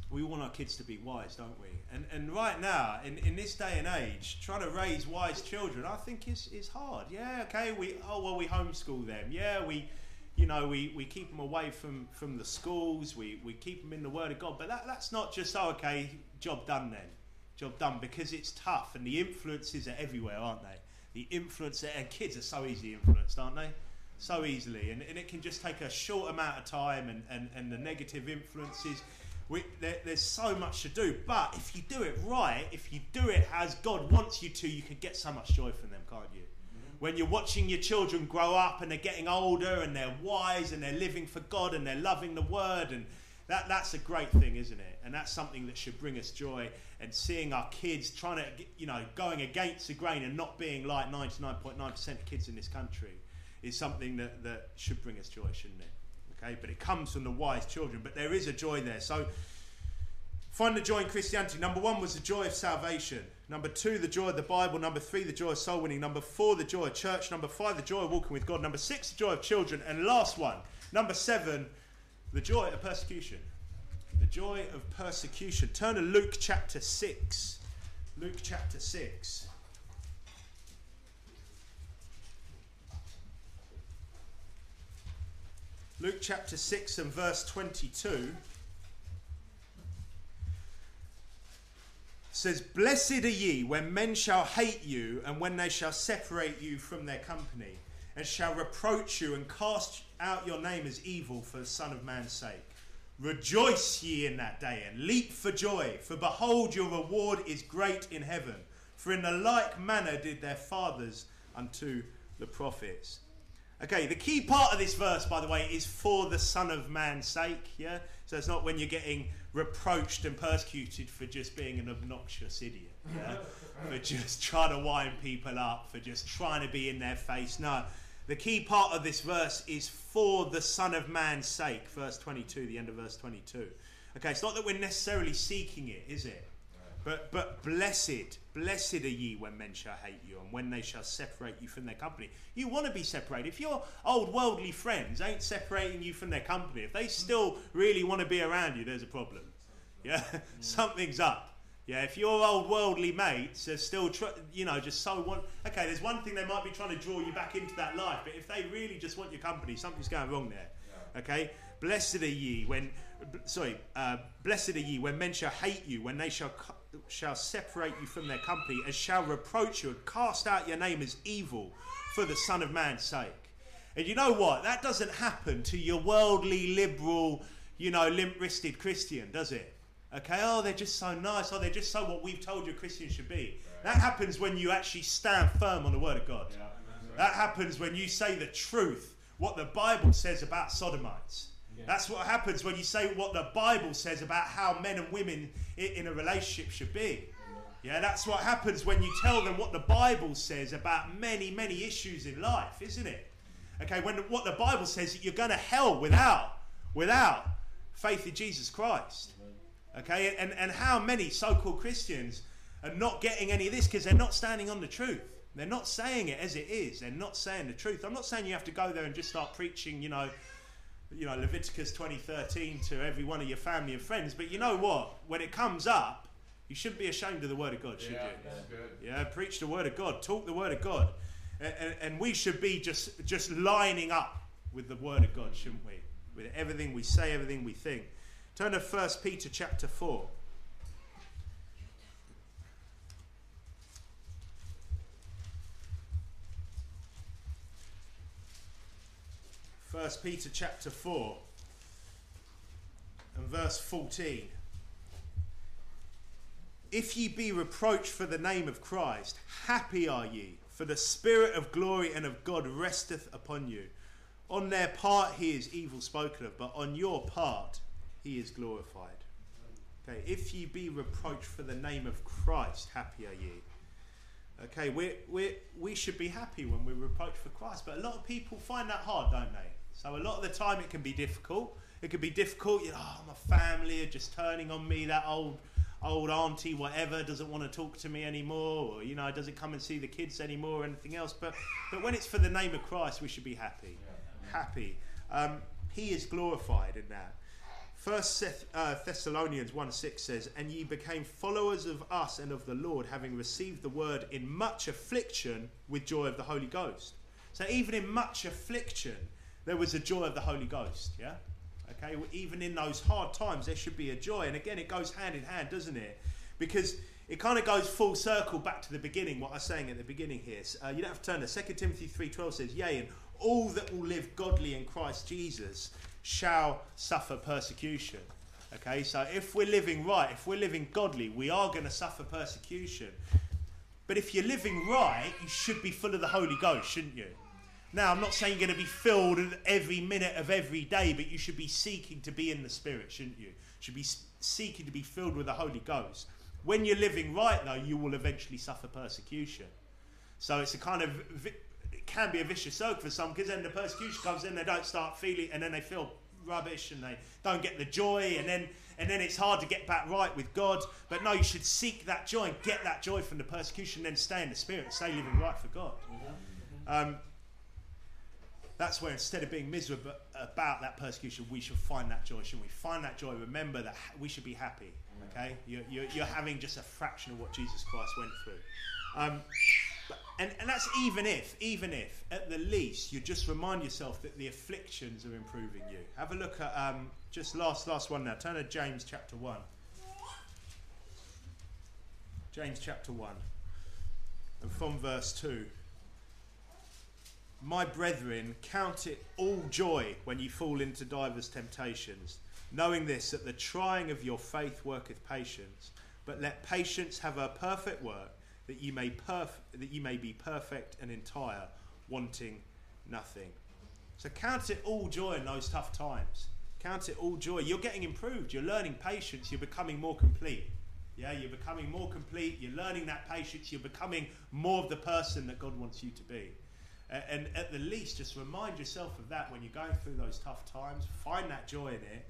we want our kids to be wise, don't we? And and right now, in, in this day and age, trying to raise wise children, I think is is hard. Yeah, okay, we oh well we homeschool them. Yeah, we you know we, we keep them away from, from the schools. We we keep them in the Word of God. But that that's not just oh okay, job done then, job done, because it's tough and the influences are everywhere, aren't they? The influence and kids are so easily influenced, aren't they? So easily, and, and it can just take a short amount of time, and, and, and the negative influences. We, there, there's so much to do, but if you do it right, if you do it as God wants you to, you can get so much joy from them, can't you? Mm-hmm. When you're watching your children grow up and they're getting older and they're wise and they're living for God and they're loving the Word, and that, that's a great thing, isn't it? And that's something that should bring us joy. And seeing our kids trying to, you know, going against the grain and not being like ninety-nine point nine percent of kids in this country is something that, that should bring us joy, shouldn't it? Okay, but it comes from the wise children. But there is a joy there. So find the joy in Christianity. Number one was the joy of salvation. Number two, the joy of the Bible. Number three, the joy of soul winning. Number four, the joy of church. Number five, the joy of walking with God. Number six, the joy of children. And last one, number seven, the joy of persecution. The joy of persecution. Turn to Luke chapter six. Luke chapter six. Luke chapter six and verse twenty-two says, "Blessed are ye when men shall hate you, and when they shall separate you from their company, and shall reproach you and cast out your name as evil for the Son of Man's sake. Rejoice ye in that day, and leap for joy, for behold, your reward is great in heaven. For in the like manner did their fathers unto the prophets." Okay, the key part of this verse, by the way, is for the Son of Man's sake. Yeah, so it's not when you're getting reproached and persecuted for just being an obnoxious idiot, yeah? For just trying to wind people up, for just trying to be in their face. No, the key part of this verse is for the Son of Man's sake. Verse twenty-two, the end of verse twenty-two. Okay, it's not that we're necessarily seeking it, is it? But but blessed, blessed are ye when men shall hate you, and when they shall separate you from their company. You want to be separated. If your old worldly friends ain't separating you from their company, if they still really want to be around you, there's a problem. Yeah, something's up. Yeah, if your old worldly mates are still, tr- you know, just so want. Okay, there's one thing they might be trying to draw you back into that life, but if they really just want your company, something's going wrong there. Okay, blessed are ye when. Sorry, uh, blessed are ye when men shall hate you, when they shall shall separate you from their company, and shall reproach you and cast out your name as evil for the Son of Man's sake. And you know what? That doesn't happen to your worldly, liberal, you know, limp-wristed Christian, does it? Okay, oh, they're just so nice. Oh, they're just so what we've told you a Christian should be. That happens when you actually stand firm on the Word of God. Yeah, that happens when you say the truth, what the Bible says about sodomites. That's what happens when you say what the Bible says about how men and women in a relationship should be. Yeah, that's what happens when you tell them what the Bible says about many, many issues in life, isn't it? Okay, when what the Bible says that you're going to hell without, without faith in Jesus Christ. Okay, and, and how many so-called Christians are not getting any of this because they're not standing on the truth. They're not saying it as it is. They're not saying the truth. I'm not saying you have to go there and just start preaching, you know, you know, Leviticus twenty thirteen to every one of your family and friends. But you know what? When it comes up, you shouldn't be ashamed of the Word of God, should yeah, you? That's good. Yeah, preach the Word of God. Talk the Word of God. And, and, and we should be just, just lining up with the Word of God, shouldn't we? With everything we say, everything we think. Turn to First Peter chapter four. First Peter chapter four and verse fourteen. If ye be reproached for the name of Christ, happy are ye, for the Spirit of glory and of God resteth upon you. On their part he is evil spoken of, but on your part he is glorified. Okay, if ye be reproached for the name of Christ, happy are ye. Okay, we we we should be happy when we're reproached for Christ, but a lot of people find that hard, don't they? So a lot of the time it can be difficult. It can be difficult, you know, oh, my family are just turning on me, that old old auntie, whatever, doesn't want to talk to me anymore, or, you know, doesn't come and see the kids anymore or anything else. But but when it's for the name of Christ, we should be happy. Yeah. Happy. Um, he is glorified in that. First uh, Thessalonians one six says, and ye became followers of us and of the Lord, having received the word in much affliction with joy of the Holy Ghost. So even in much affliction, there was a joy of the Holy Ghost, yeah? Okay, even in those hard times, there should be a joy. And again, it goes hand in hand, doesn't it? Because it kind of goes full circle back to the beginning, what I was saying at the beginning here. Uh, you don't have to turn to Second Timothy three twelve says, yea, and all that will live godly in Christ Jesus shall suffer persecution. Okay, so if we're living right, if we're living godly, we are going to suffer persecution. But if you're living right, you should be full of the Holy Ghost, shouldn't you? Now, I'm not saying you're going to be filled every minute of every day, but you should be seeking to be in the Spirit, shouldn't you? You should be seeking to be filled with the Holy Ghost. When you're living right, though, you will eventually suffer persecution. So it's a kind of... it can be a vicious circle for some, because then the persecution comes in, they don't start feeling, and then they feel rubbish and they don't get the joy, and then and then it's hard to get back right with God. But no, you should seek that joy and get that joy from the persecution, then stay in the Spirit, stay living right for God. Um, that's where, instead of being miserable about that persecution, we should find that joy. Should we find that joy? Remember that we should be happy. Okay, you're, you're, you're having just a fraction of what Jesus Christ went through. Um, but, and, and that's even if, even if, at the least, you just remind yourself that the afflictions are improving you. Have a look at, um, just last last one now. Turn to James chapter one. James chapter one. And from verse two. My brethren, count it all joy when ye fall into divers temptations, knowing this, that the trying of your faith worketh patience. But let patience have her perfect work, that ye may perf- that ye may be perfect and entire, wanting nothing. So count it all joy in those tough times. Count it all joy. You're getting improved. You're learning patience. You're becoming more complete. Yeah, you're becoming more complete. You're learning that patience. You're becoming more of the person that God wants you to be. And at the least, just remind yourself of that when you're going through those tough times. Find that joy in it.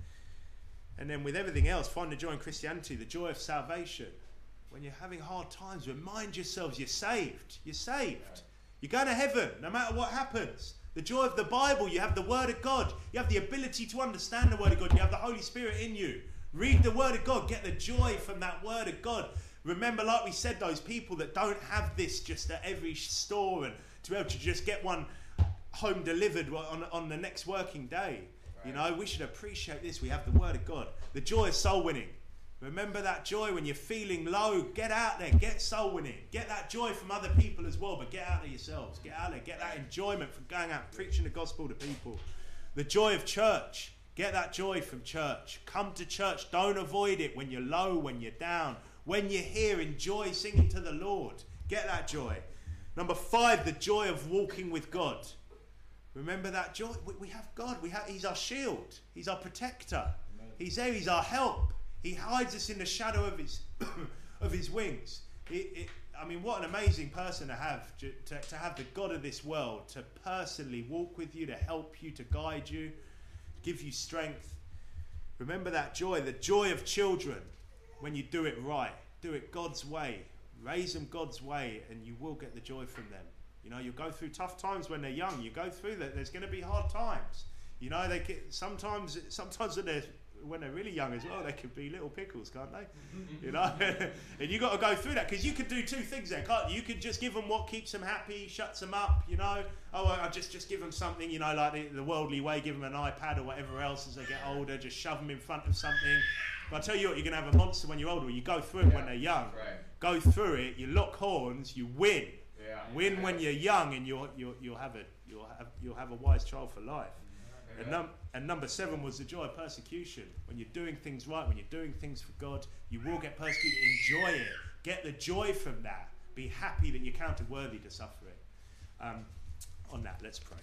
And then with everything else, find the joy in Christianity, the joy of salvation. When you're having hard times, remind yourselves you're saved. You're saved. You're going to heaven, no matter what happens. The joy of the Bible, you have the Word of God. You have the ability to understand the Word of God. You have the Holy Spirit in you. Read the Word of God. Get the joy from that Word of God. Remember, like we said, those people that don't have this just at every store, and to be able to just get one home delivered on, on the next working day. Right. You know, we should appreciate this. We have the Word of God. The joy of soul winning. Remember that joy when you're feeling low. Get out there. Get soul winning. Get that joy from other people as well, but get out there yourselves. Get out there. Get that enjoyment from going out preaching the gospel to people. The joy of church. Get that joy from church. Come to church. Don't avoid it when you're low, when you're down. When you're here, enjoy singing to the Lord. Get that joy. Number five, the joy of walking with God. Remember that joy? We, we have God. We have, He's our shield. He's our protector. Amen. He's there. He's our help. He hides us in the shadow of His of His wings. It, it, I mean, what an amazing person to have, to, to have the God of this world to personally walk with you, to help you, to guide you, give you strength. Remember that joy, the joy of children when you do it right. Do it God's way. Raise them God's way, and you will get the joy from them. You know, you'll go through tough times when they're young. You go through that. There's going to be hard times. You know, they can, sometimes sometimes when they're when they're really young as well, they can be little pickles, can't they? You know, and you got to go through that, because you can do two things there, can't you? You can just give them what keeps them happy, shuts them up. You know, oh, I just just give them something. You know, like the, the worldly way, give them an iPad or whatever else as they get older. Just shove them in front of something. But I tell you what, you're going to have a monster when you're older. You go through it yeah, when they're young. Right. Go through it. You lock horns. You win. Yeah, win yeah. when you're young, and you'll you'll you'll have a you'll have you'll have a wise child for life. Yeah. And, num- and number seven was the joy of persecution. When you're doing things right, when you're doing things for God, you will get persecuted. Enjoy it. Get the joy from that. Be happy that you're counted worthy to suffer it. Um, on that, let's pray.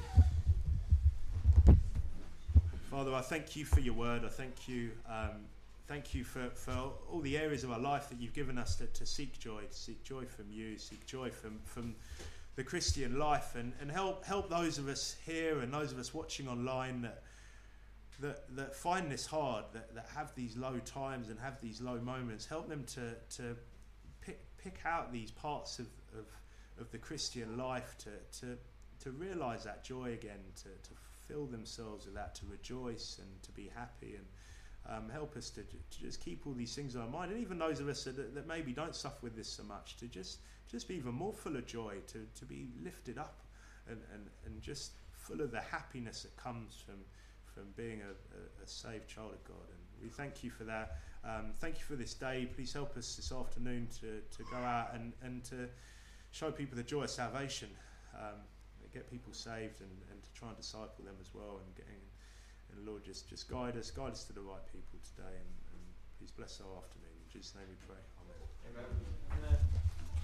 Father, I thank you for your word. I thank you. Um, Thank you for, for all the areas of our life that you've given us to, to seek joy, to seek joy from you, seek joy from, from the Christian life, and, and help help those of us here and those of us watching online that that, that find this hard, that, that have these low times and have these low moments. Help them to, to pick, pick out these parts of, of, of the Christian life, to, to, to realise that joy again, to, to fill themselves with that, to rejoice and to be happy, and Um, help us to, to just keep all these things in our mind, and even those of us that, that maybe don't suffer with this so much, to just just be even more full of joy, to, to be lifted up, and, and, and just full of the happiness that comes from from being a, a, a saved child of God. And we thank you for that. Um, thank you for this day. Please help us this afternoon to, to go out and, and to show people the joy of salvation, um, get people saved, and, and to try and disciple them as well, and getting and Lord, just, just guide us, guide us to the right people today, and, and please bless our afternoon. In Jesus' name we pray. Amen.